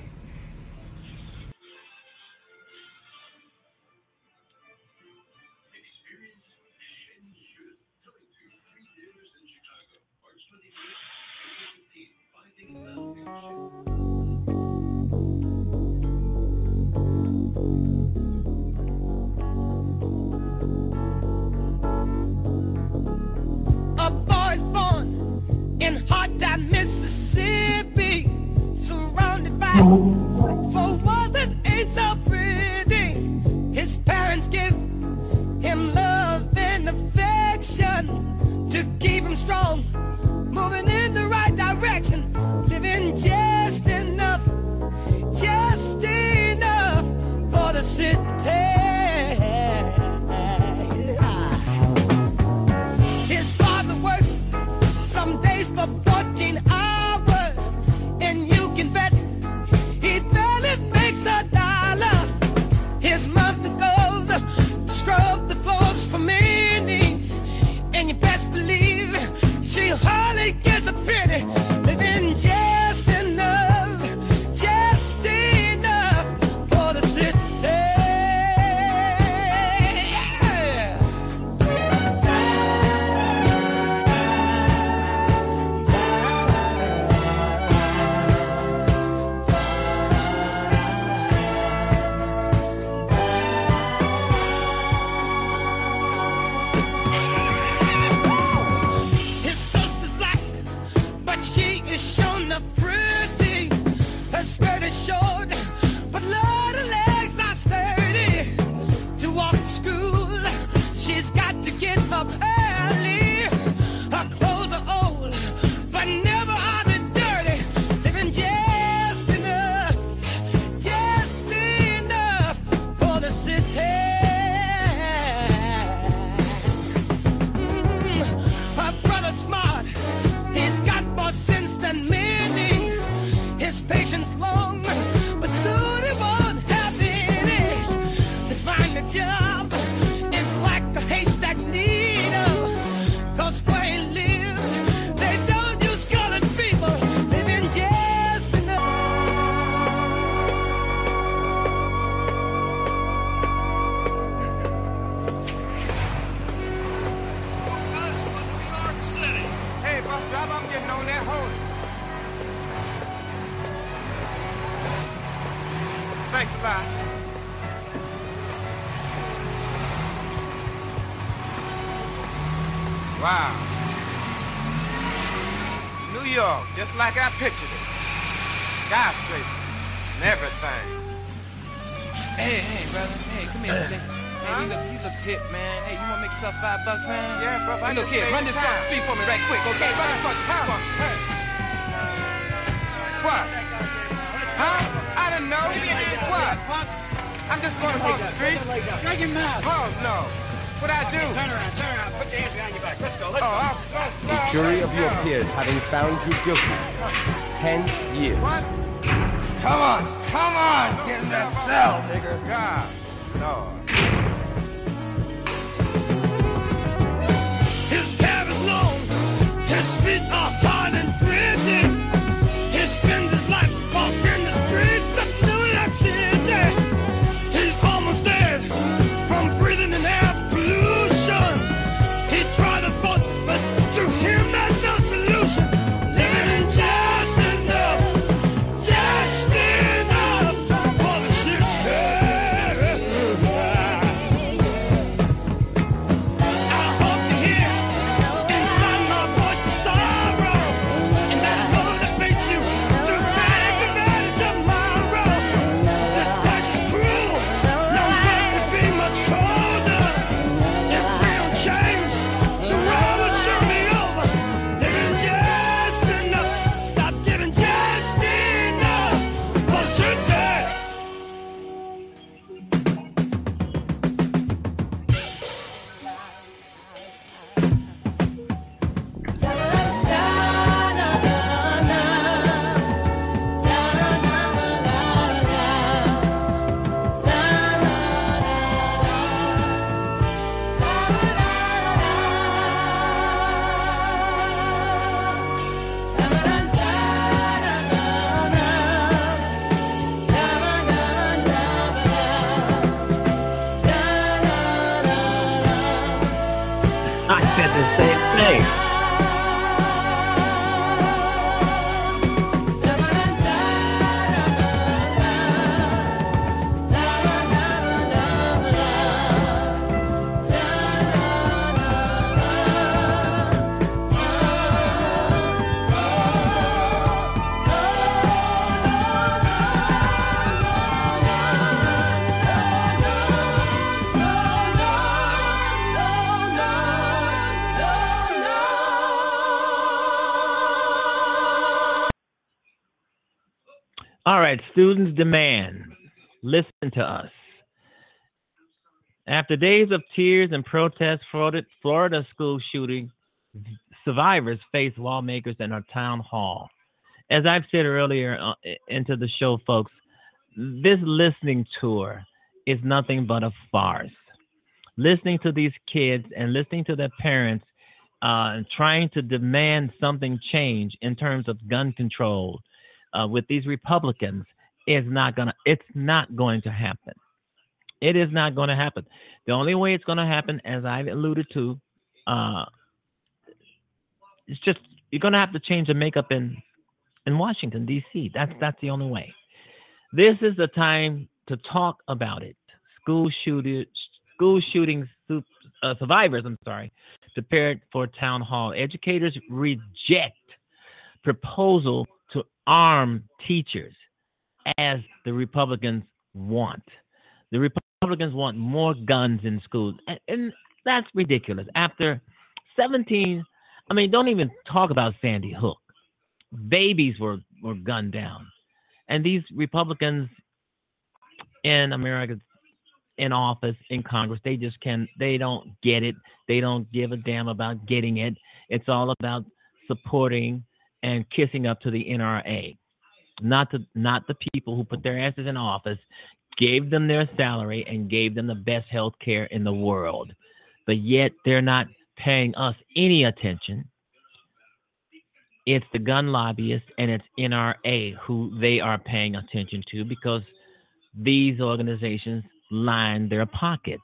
Mississippi, surrounded by for one that ain't so pretty. His parents give him love and affection to keep him strong, moving in the right direction, living just enough for the city. His father works some days for 14 hours, and you can bet he barely makes a dollar. His mother goes to scrub the floors for many, and you best believe she hardly gets a penny, living just enough for the city. His sister's black, but she is shown up pretty. Her skirt is short, but Lord, her legs are sturdy. To walk to school, she's got to get up early. Her clothes are old, but never are they dirty. Living just enough for the city. Her brother's smart, he's got more sense than many. His patience long, but soon he won't have any. To find a job is like a haystack needle, 'cause where he lives, they don't use colored people, living just enough. Hey, bus driver, I'm getting on that horse. Thanks a lot. Wow. New York, just like I pictured it. Skyscrapers and everything. Hey, brother. Hey, come here, today. Huh? Hey, you look hip, man. Hey, you wanna make yourself $5, man? Yeah, brother, I Hey, look just here, saved run this across the time. street for me right quick, okay? Run this across the street for me. Hey. What? Huh? I didn't know. What? I'm just going across the street. Shut your mouth. Oh, no. What'd I do? Turn around. Put your hands behind your back. Let's go. The Jury of your peers having found you guilty. 10 years. What? Come on. Get in that cell, nigga. God, Lord. His hair is long, his feet are hard and gritty. He spends his life walking the streets of New York City. He's almost dead from breathing in air pollution. He tried to vote, but to him that's no solution. Living just enough for the city. All right, students demand. Listen to us. After days of tears and protests, Florida school shooting survivors face lawmakers in a town hall. As I've said earlier into the show, folks, this listening tour is nothing but a farce. Listening to these kids and listening to their parents and trying to demand something change in terms of gun control with these Republicans is not gonna. It's not going to happen. It is not going to happen. The only way it's going to happen, as I've alluded to, it's just you're going to have to change the makeup in Washington D.C. That's the only way. This is the time to talk about it. School shooting survivors. I'm sorry, prepared for town hall. Educators reject proposal to arm teachers, as the Republicans want. The Republicans want more guns in schools, and that's ridiculous. After 17, I mean, don't even talk about Sandy Hook. Babies were gunned down, and these Republicans in America, in office, in Congress, they don't get it. They don't give a damn about getting it. It's all about supporting and kissing up to the NRA, not the people who put their asses in office, gave them their salary, and gave them the best health care in the world. But yet they're not paying us any attention. It's the gun lobbyists and it's NRA who they are paying attention to, because these organizations line their pockets.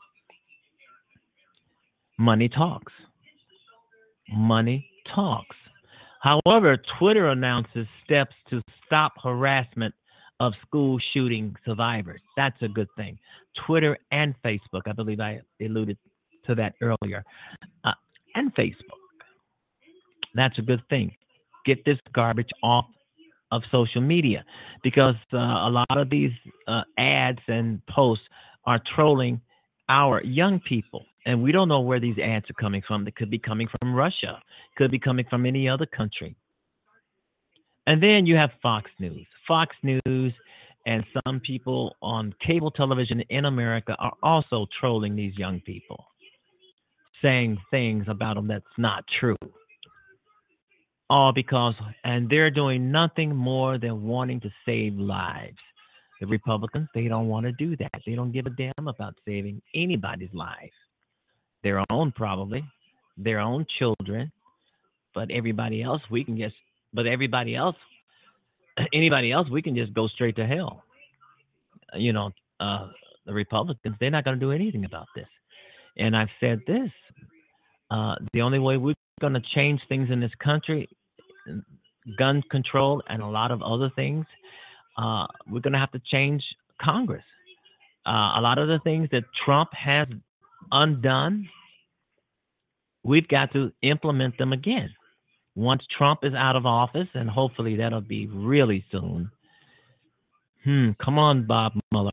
Money talks. Money talks. However, Twitter announces steps to stop harassment of school shooting survivors. That's a good thing. Twitter and Facebook, I believe I alluded to that earlier, and Facebook. That's a good thing. Get this garbage off of social media, because a lot of these ads and posts are trolling our young people. And we don't know where these ads are coming from. They could be coming from Russia, could be coming from any other country. And then you have Fox News. Fox News and some people on cable television in America are also trolling these young people, saying things about them that's not true. All because, and they're doing nothing more than wanting to save lives. The Republicans, they don't want to do that. They don't give a damn about saving anybody's life. Their own, probably, their own children, but everybody else, anybody else, we can just go straight to hell. The Republicans, they're not going to do anything about this. And I've said this, the only way we're going to change things in this country, gun control and a lot of other things, we're going to have to change Congress. A lot of the things that Trump has undone, we've got to implement them again. Once Trump is out of office, and hopefully that'll be really soon. Come on, Bob Mueller.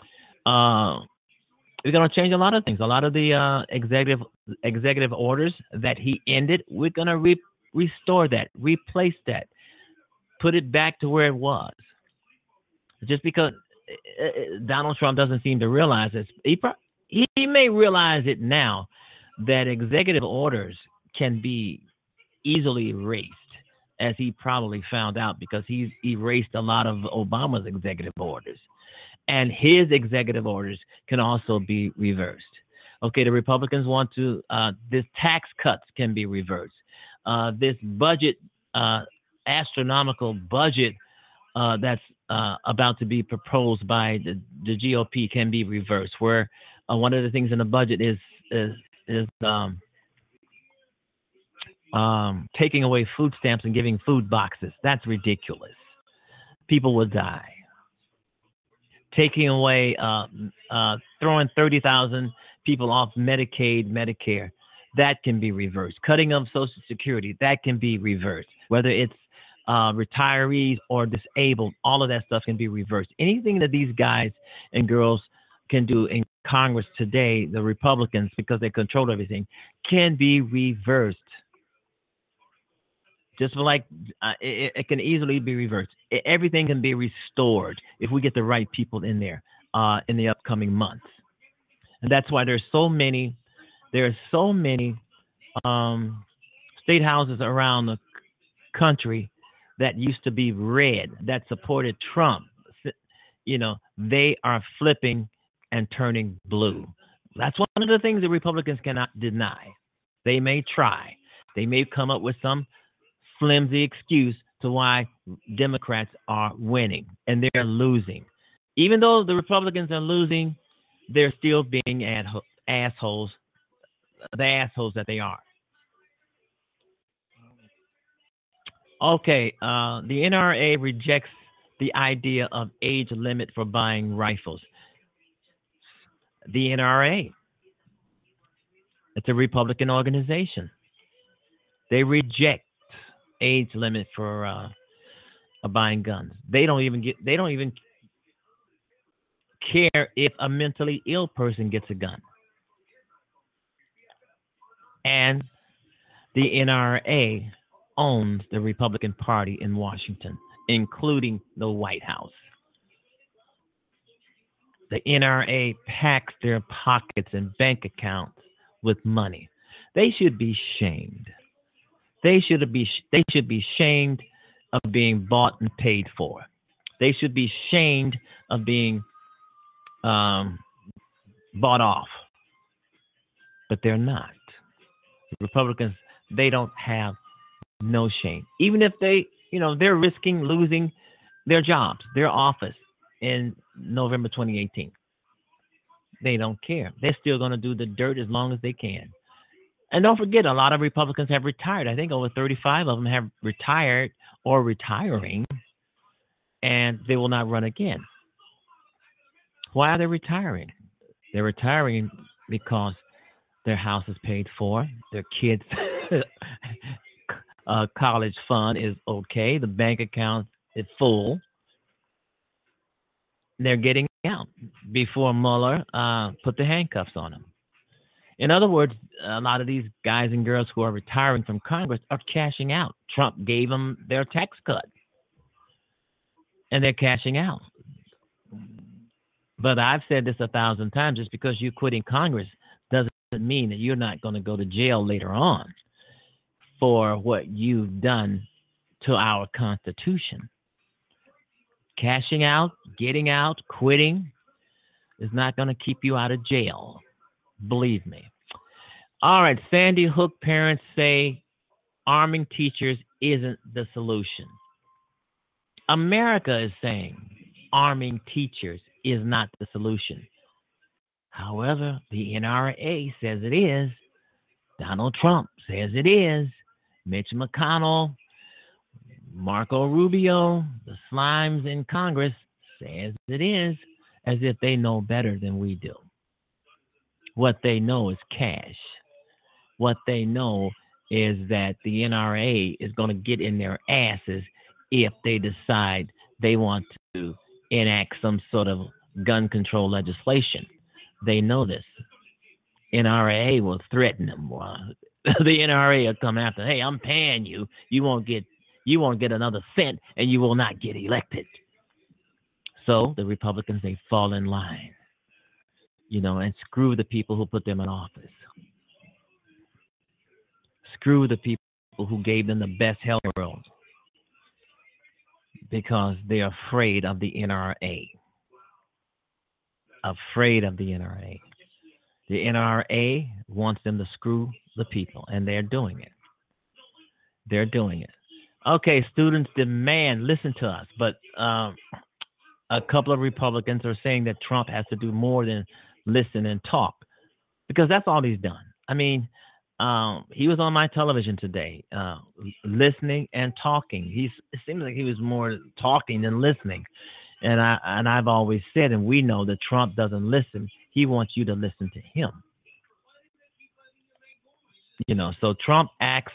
We're going to change a lot of things. A lot of the executive orders that he ended, we're going to restore that, replace that, put it back to where it was. Just because Donald Trump doesn't seem to realize this, he may realize it now, that executive orders can be easily erased, as he probably found out, because he's erased a lot of Obama's executive orders. And his executive orders can also be reversed. Okay, the Republicans want to, this tax cuts can be reversed. This budget, astronomical budget that's about to be proposed by the GOP can be reversed, where one of the things in the budget is taking away food stamps and giving food boxes. That's ridiculous. People will die. Taking away, throwing 30,000 people off Medicaid, Medicare, that can be reversed. Cutting of Social Security, that can be reversed. Whether it's retirees or disabled, all of that stuff can be reversed. Anything that these guys and girls can do in Congress today, the Republicans, because they control everything, can be reversed. Just like it can easily be reversed. Everything can be restored if we get the right people in there in the upcoming months. And that's why there are so many state houses around the country that used to be red, that supported Trump. They are flipping and turning blue. That's one of the things that Republicans cannot deny. They may try. They may come up with some flimsy excuse to why Democrats are winning and they're losing. Even though the Republicans are losing, they're still being assholes, the assholes that they are. Okay, the NRA rejects the idea of age limit for buying rifles. The NRA, it's a Republican organization. They reject age limit for buying guns. They don't even care if a mentally ill person gets a gun. And the NRA owns the Republican Party in Washington, including the White House. The NRA packs their pockets and bank accounts with money. They should be shamed. They should be shamed of being bought and paid for. They should be shamed of being bought off. But they're not. The Republicans, they don't have no shame. Even if they're risking losing their jobs, their office in November 2018. They don't care. They're still going to do the dirt as long as they can. And don't forget, a lot of Republicans have retired. I think over 35 of them have retired or retiring, and they will not run again. Why are they retiring? They're retiring because their house is paid for, their kids' college fund is okay, the bank account is full. They're getting out before Mueller put the handcuffs on them. In other words, a lot of these guys and girls who are retiring from Congress are cashing out. Trump gave them their tax cut, and they're cashing out. But I've said this 1,000 times, just because you're quitting Congress doesn't mean that you're not going to go to jail later on for what you've done to our Constitution. Cashing out, getting out, quitting is not going to keep you out of jail. Believe me. All right, Sandy Hook parents say arming teachers isn't the solution. America is saying arming teachers is not the solution. However, the NRA says it is. Donald Trump says it is. Mitch McConnell, Marco Rubio, the slimes in Congress says it is, as if they know better than we do. What they know is cash. What they know is that the NRA is going to get in their asses if they decide they want to enact some sort of gun control legislation. They know this. NRA will threaten them. The NRA will come after, hey, I'm paying you. You won't get another cent, and you will not get elected. So the Republicans, they fall in line, and screw the people who put them in office. Screw the people who gave them the best health world, because they're afraid of the NRA. Afraid of the NRA. The NRA wants them to screw the people, and they're doing it. They're doing it. Okay, students demand, listen to us, but a couple of Republicans are saying that Trump has to do more than listen and talk, because that's all he's done. I mean, he was on my television today, listening and talking. It seems like he was more talking than listening. And I've always said, and we know that Trump doesn't listen. He wants you to listen to him. So Trump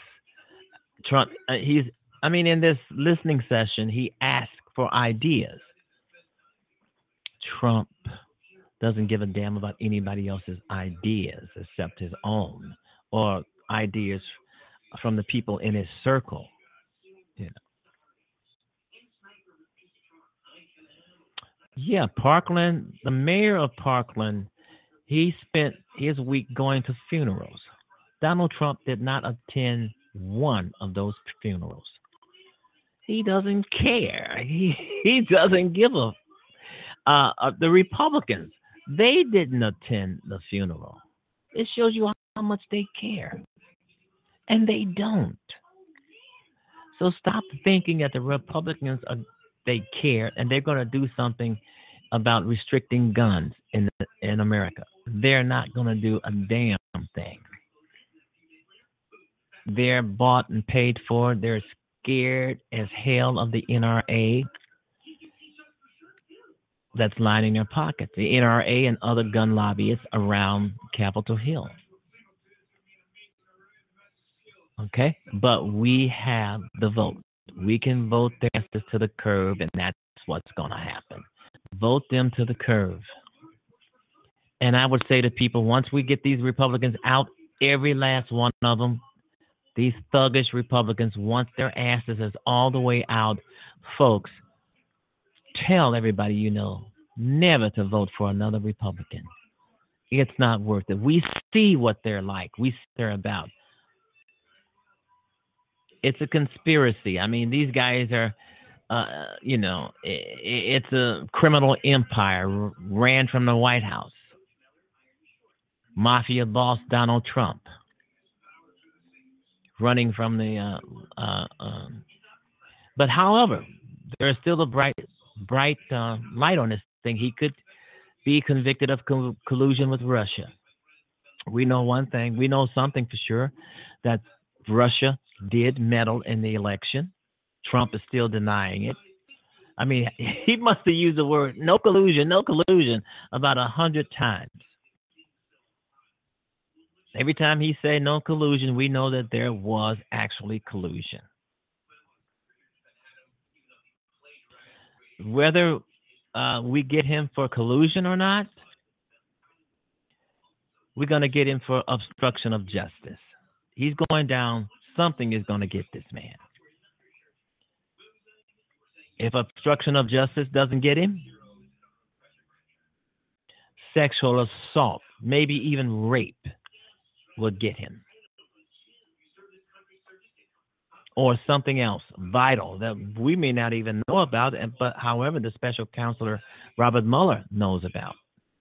in this listening session, he asked for ideas. Trump doesn't give a damn about anybody else's ideas except his own, or ideas from the people in his circle. You know. Yeah, Parkland, the mayor of Parkland, he spent his week going to funerals. Donald Trump did not attend one of those funerals. He doesn't care. He doesn't give a. The Republicans, they didn't attend the funeral. It shows you how much they care, and they don't. So stop thinking that the Republicans they care and they're going to do something about restricting guns in America. They're not going to do a damn thing. They're bought and paid for. They're scared as hell of the NRA that's lining their pockets. The NRA and other gun lobbyists around Capitol Hill. Okay? But we have the vote. We can vote their asses to the curb, and that's what's going to happen. Vote them to the curb. And I would say to people, once we get these Republicans out, every last one of them, these thuggish Republicans, once their asses is all the way out, folks, tell everybody you know never to vote for another Republican. It's not worth it. We see what they're like. We see what they're about. It's a conspiracy. I mean, these guys are, it's a criminal empire ran from the White House. Mafia boss Donald Trump running from the. But however, there's still a bright light on this thing. He could be convicted of collusion with Russia. We know one thing. We know something for sure, that Russia did meddle in the election. Trump is still denying it. I mean, he must have used the word no collusion, about 100 times. Every time he said no collusion, we know that there was actually collusion. Whether we get him for collusion or not, we're going to get him for obstruction of justice. He's going down. Something is going to get this man. If obstruction of justice doesn't get him, sexual assault, maybe even rape, will get him. Or something else vital that we may not even know about, but however, the special counselor Robert Mueller knows about.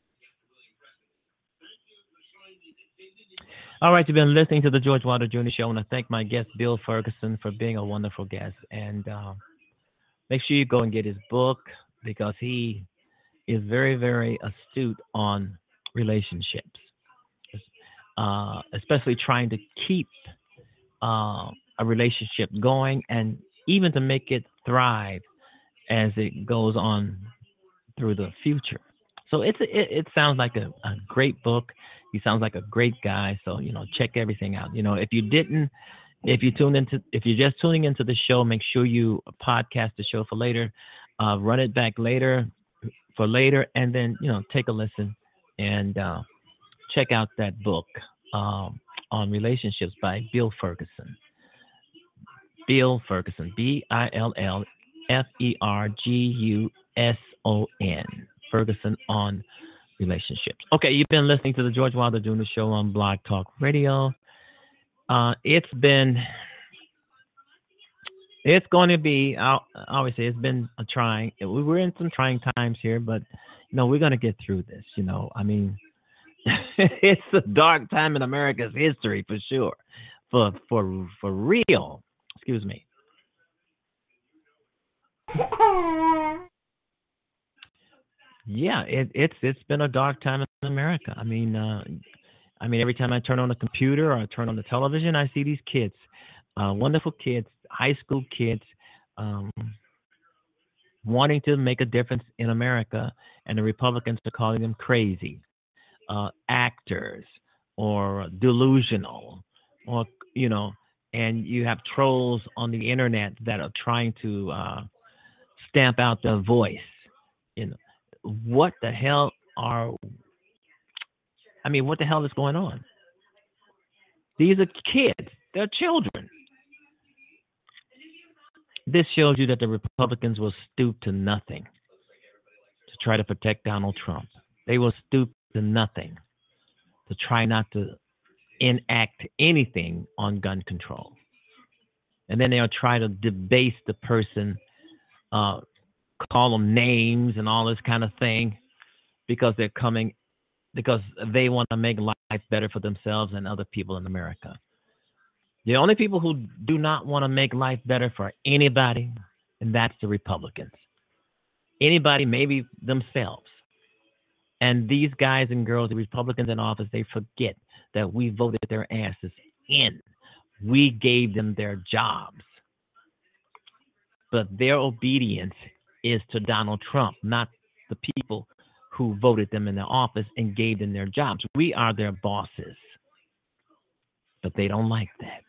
All right, you've been listening to the George Wilder Jr. Show, and I thank my guest, Bill Ferguson, for being a wonderful guest. And make sure you go and get his book, because he is very, very astute on relationships, especially trying to keep a relationship going and even to make it thrive as it goes on through the future. So it sounds like a great book. He sounds like a great guy. So, check everything out. If you're just tuning into the show, make sure you podcast the show for later, run it back later for later, and then, take a listen and check out that book on relationships by Bill Ferguson. Bill Ferguson, BILLFERGUSON, Ferguson on relationships. Okay, you've been listening to the George Wilder Jr. Show on Blog Talk Radio. It's going to be, I always say it's been a trying, we're in some trying times here, but, we're going to get through this, I mean, it's a dark time in America's history for sure, for real. Excuse me. Yeah, it's been a dark time in America. I mean, every time I turn on the computer or I turn on the television, I see these kids, wonderful kids, high school kids, wanting to make a difference in America, and the Republicans are calling them crazy, actors, or delusional, or and you have trolls on the internet that are trying to stamp out their voice. What the hell what the hell is going on? These are kids. They're children. this shows you that the Republicans will stoop to nothing to try to protect Donald Trump. They will stoop to nothing to try not to enact anything on gun control. And then they'll try to debase the person, call them names and all this kind of thing, because they want to make life better for themselves and other people in America. The only people who do not want to make life better for anybody, and that's the Republicans. Anybody, maybe themselves. And these guys and girls, the Republicans in office, they forget that we voted their asses in. We gave them their jobs. But their obedience is to Donald Trump, not the people who voted them in their office and gave them their jobs. We are their bosses. But they don't like that.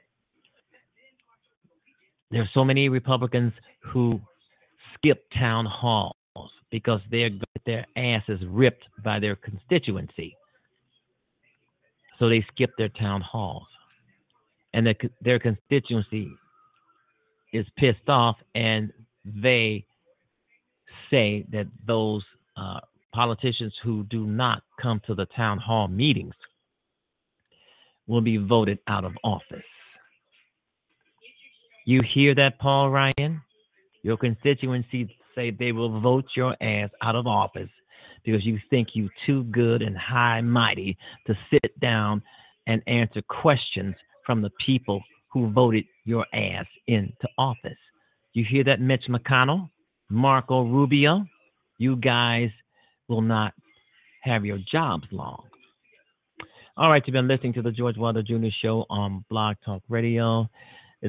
There are so many Republicans who skip town halls because they get their asses ripped by their constituency. So they skip their town halls. And their constituency is pissed off, and they say that those politicians who do not come to the town hall meetings will be voted out of office. You hear that, Paul Ryan? Your constituency say they will vote your ass out of office because you think you too good and high mighty to sit down and answer questions from the people who voted your ass into office. You hear that, Mitch McConnell, Marco Rubio? You guys will not have your jobs long. All right, you've been listening to the George Wilder Jr. Show on Blog Talk Radio. It's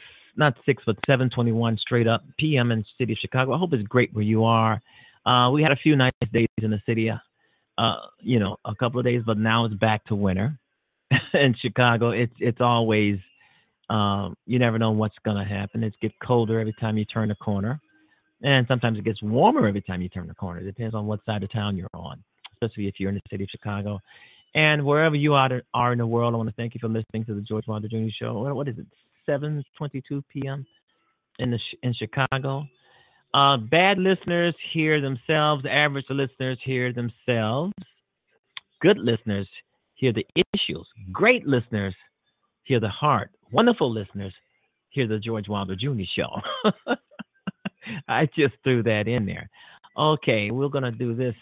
7:21 straight up p.m. in the city of Chicago. I hope it's great where you are. We had a few nice days in the city, a couple of days, but now it's back to winter in Chicago. It's always, you never know what's going to happen. It gets colder every time you turn a corner, and sometimes it gets warmer every time you turn the corner. It depends on what side of town you're on, especially if you're in the city of Chicago. And wherever you are in the world, I want to thank you for listening to the George Wilder Jr. Show. What is it? 7:22 p.m. in Chicago. Bad listeners hear themselves. Average listeners hear themselves. Good listeners hear the issues. Great listeners hear the heart. Wonderful listeners hear the George Wilder Jr. Show. I just threw that in there. Okay, we're going to do this.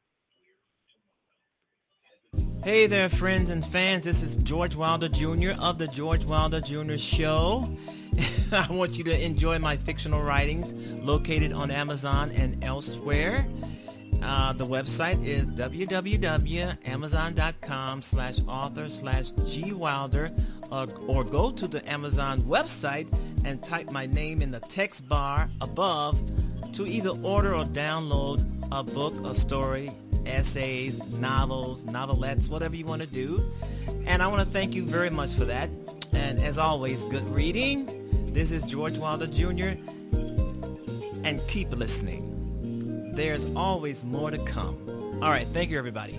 Hey there, friends and fans. This is George Wilder Jr. of the George Wilder Jr. Show. I want you to enjoy my fictional writings located on Amazon and elsewhere. The website is www.amazon.com/author/gwilder, or go to the Amazon website and type my name in the text bar above to either order or download a book, a story, essays, novels, novelettes, whatever you want to do. And I want to thank you very much for that. And as always, good reading. This is George Wilder Jr. And keep listening. There's always more to come. All right. Thank you, everybody.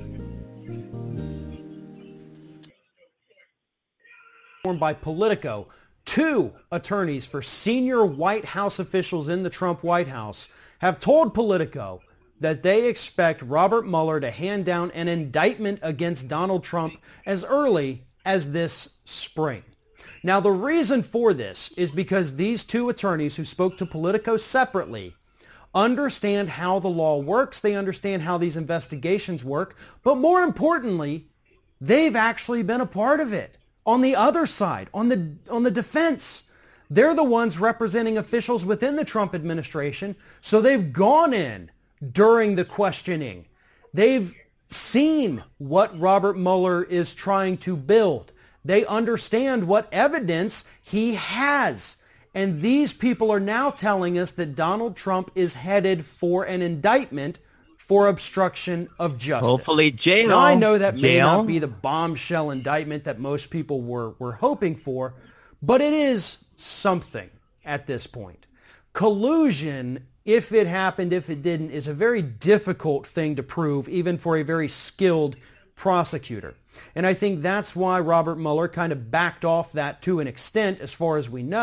By Politico, 2 attorneys for senior White House officials in the Trump White House have told Politico that they expect Robert Mueller to hand down an indictment against Donald Trump as early as this spring. Now, the reason for this is because these 2 attorneys who spoke to Politico separately understand how the law works, they understand how these investigations work, but more importantly, they've actually been a part of it. On the other side, on the defense, they're the ones representing officials within the Trump administration, so they've gone in during the questioning. They've seen what Robert Mueller is trying to build. They understand what evidence he has. And these people are now telling us that Donald Trump is headed for an indictment for obstruction of justice. Hopefully jail. Now, I know that may not be the bombshell indictment that most people were hoping for, but it is something at this point. Collusion, if it happened, if it didn't, is a very difficult thing to prove, even for a very skilled prosecutor. And I think that's why Robert Mueller kind of backed off that to an extent, as far as we know,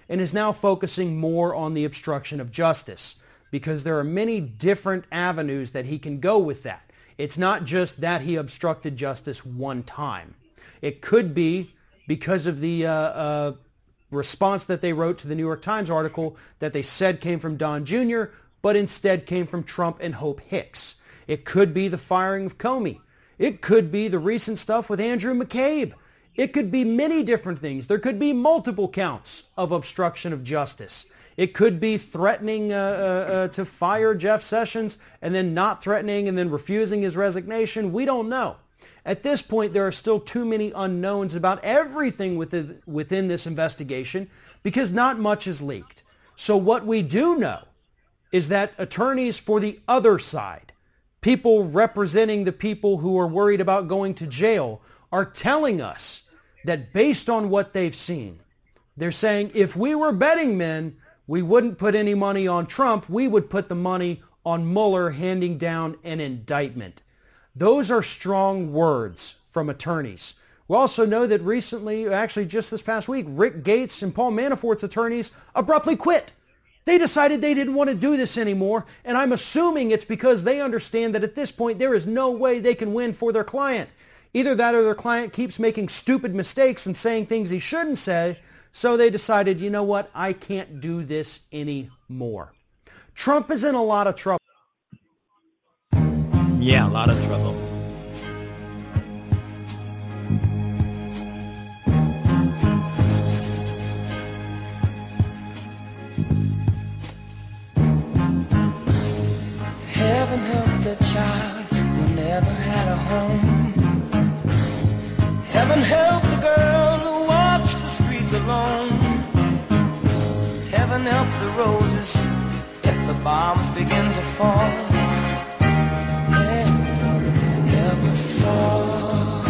and is now focusing more on the obstruction of justice because there are many different avenues that he can go with that. It's not just that he obstructed justice one time. It could be because of the response that they wrote to the New York Times article that they said came from Don Jr., but instead came from Trump and Hope Hicks. It could be the firing of Comey. It could be the recent stuff with Andrew McCabe. It could be many different things. There could be multiple counts of obstruction of justice. It could be threatening to fire Jeff Sessions and then not threatening and then refusing his resignation. We don't know. At this point, there are still too many unknowns about everything within this investigation because not much is leaked. So what we do know is that attorneys for the other side, people representing the people who are worried about going to jail, are telling us that based on what they've seen, they're saying if we were betting men, we wouldn't put any money on Trump. We would put the money on Mueller handing down an indictment. Those are strong words from attorneys. We also know that recently, actually just this past week, Rick Gates and Paul Manafort's attorneys abruptly quit. They decided they didn't want to do this anymore, and I'm assuming it's because they understand that at this point there is no way they can win for their client. Either that or their client keeps making stupid mistakes and saying things he shouldn't say, so they decided, you know what, I can't do this anymore. Trump is in a lot of trouble. Yeah, a lot of trouble. Heaven help the child who never had a home. Heaven help the girl who walks the streets alone. Heaven help the roses if the bombs begin to fall. Never saw.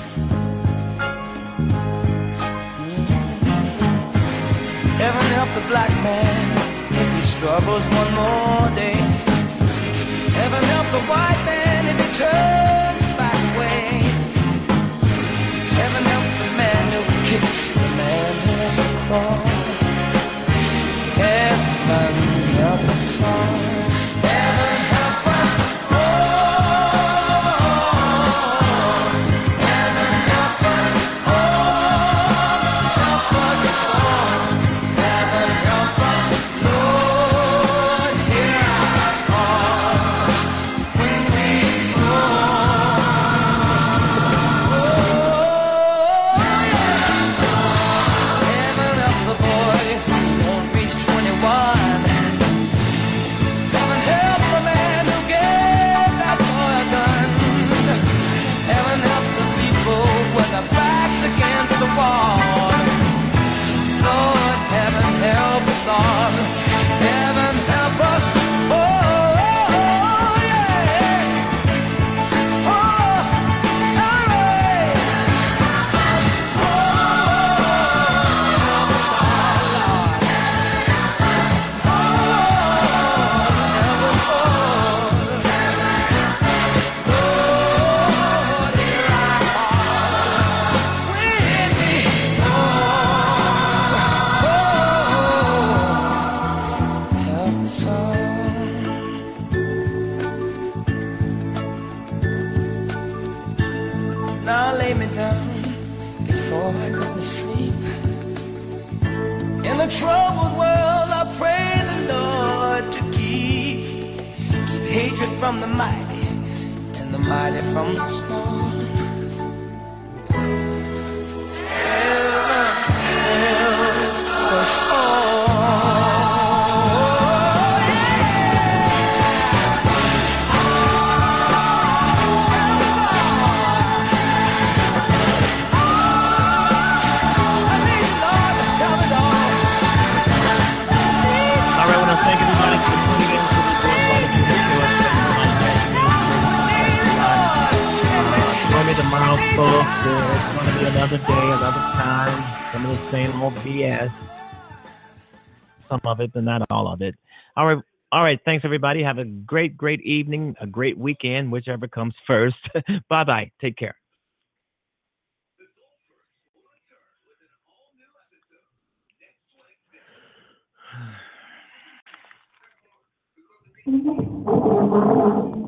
Heaven help the black man if he struggles one more day. Heaven help the white man if he turns back away. Heaven help the man who kicks the man who has to crawl. Heaven help us all. Heaven help us all. Heaven help us all. Help us all. Heaven help us, Lord, hear our call when we call. Heaven help the boy who won't reach 21. Heaven help the man who gave that boy a gun. Heaven help the people with their backs against the wall. Lord, heaven help us all. Heaven help us. Oh, yeah. Oh, hooray. Now lay me down before I go to sleep. In a troubled world, I pray the Lord to keep hatred from the mighty and the mighty from the small. Heaven help us all. Thank everybody for tuning in to the George Wilder Jr. Show. Join me tomorrow, folks. It's going to be another day, another time. Some of the same old BS. Some of it, but not all of it. All right. Thanks, everybody. Have a great, great evening, a great weekend, whichever comes first. Bye-bye. Take care. Mm-hmm.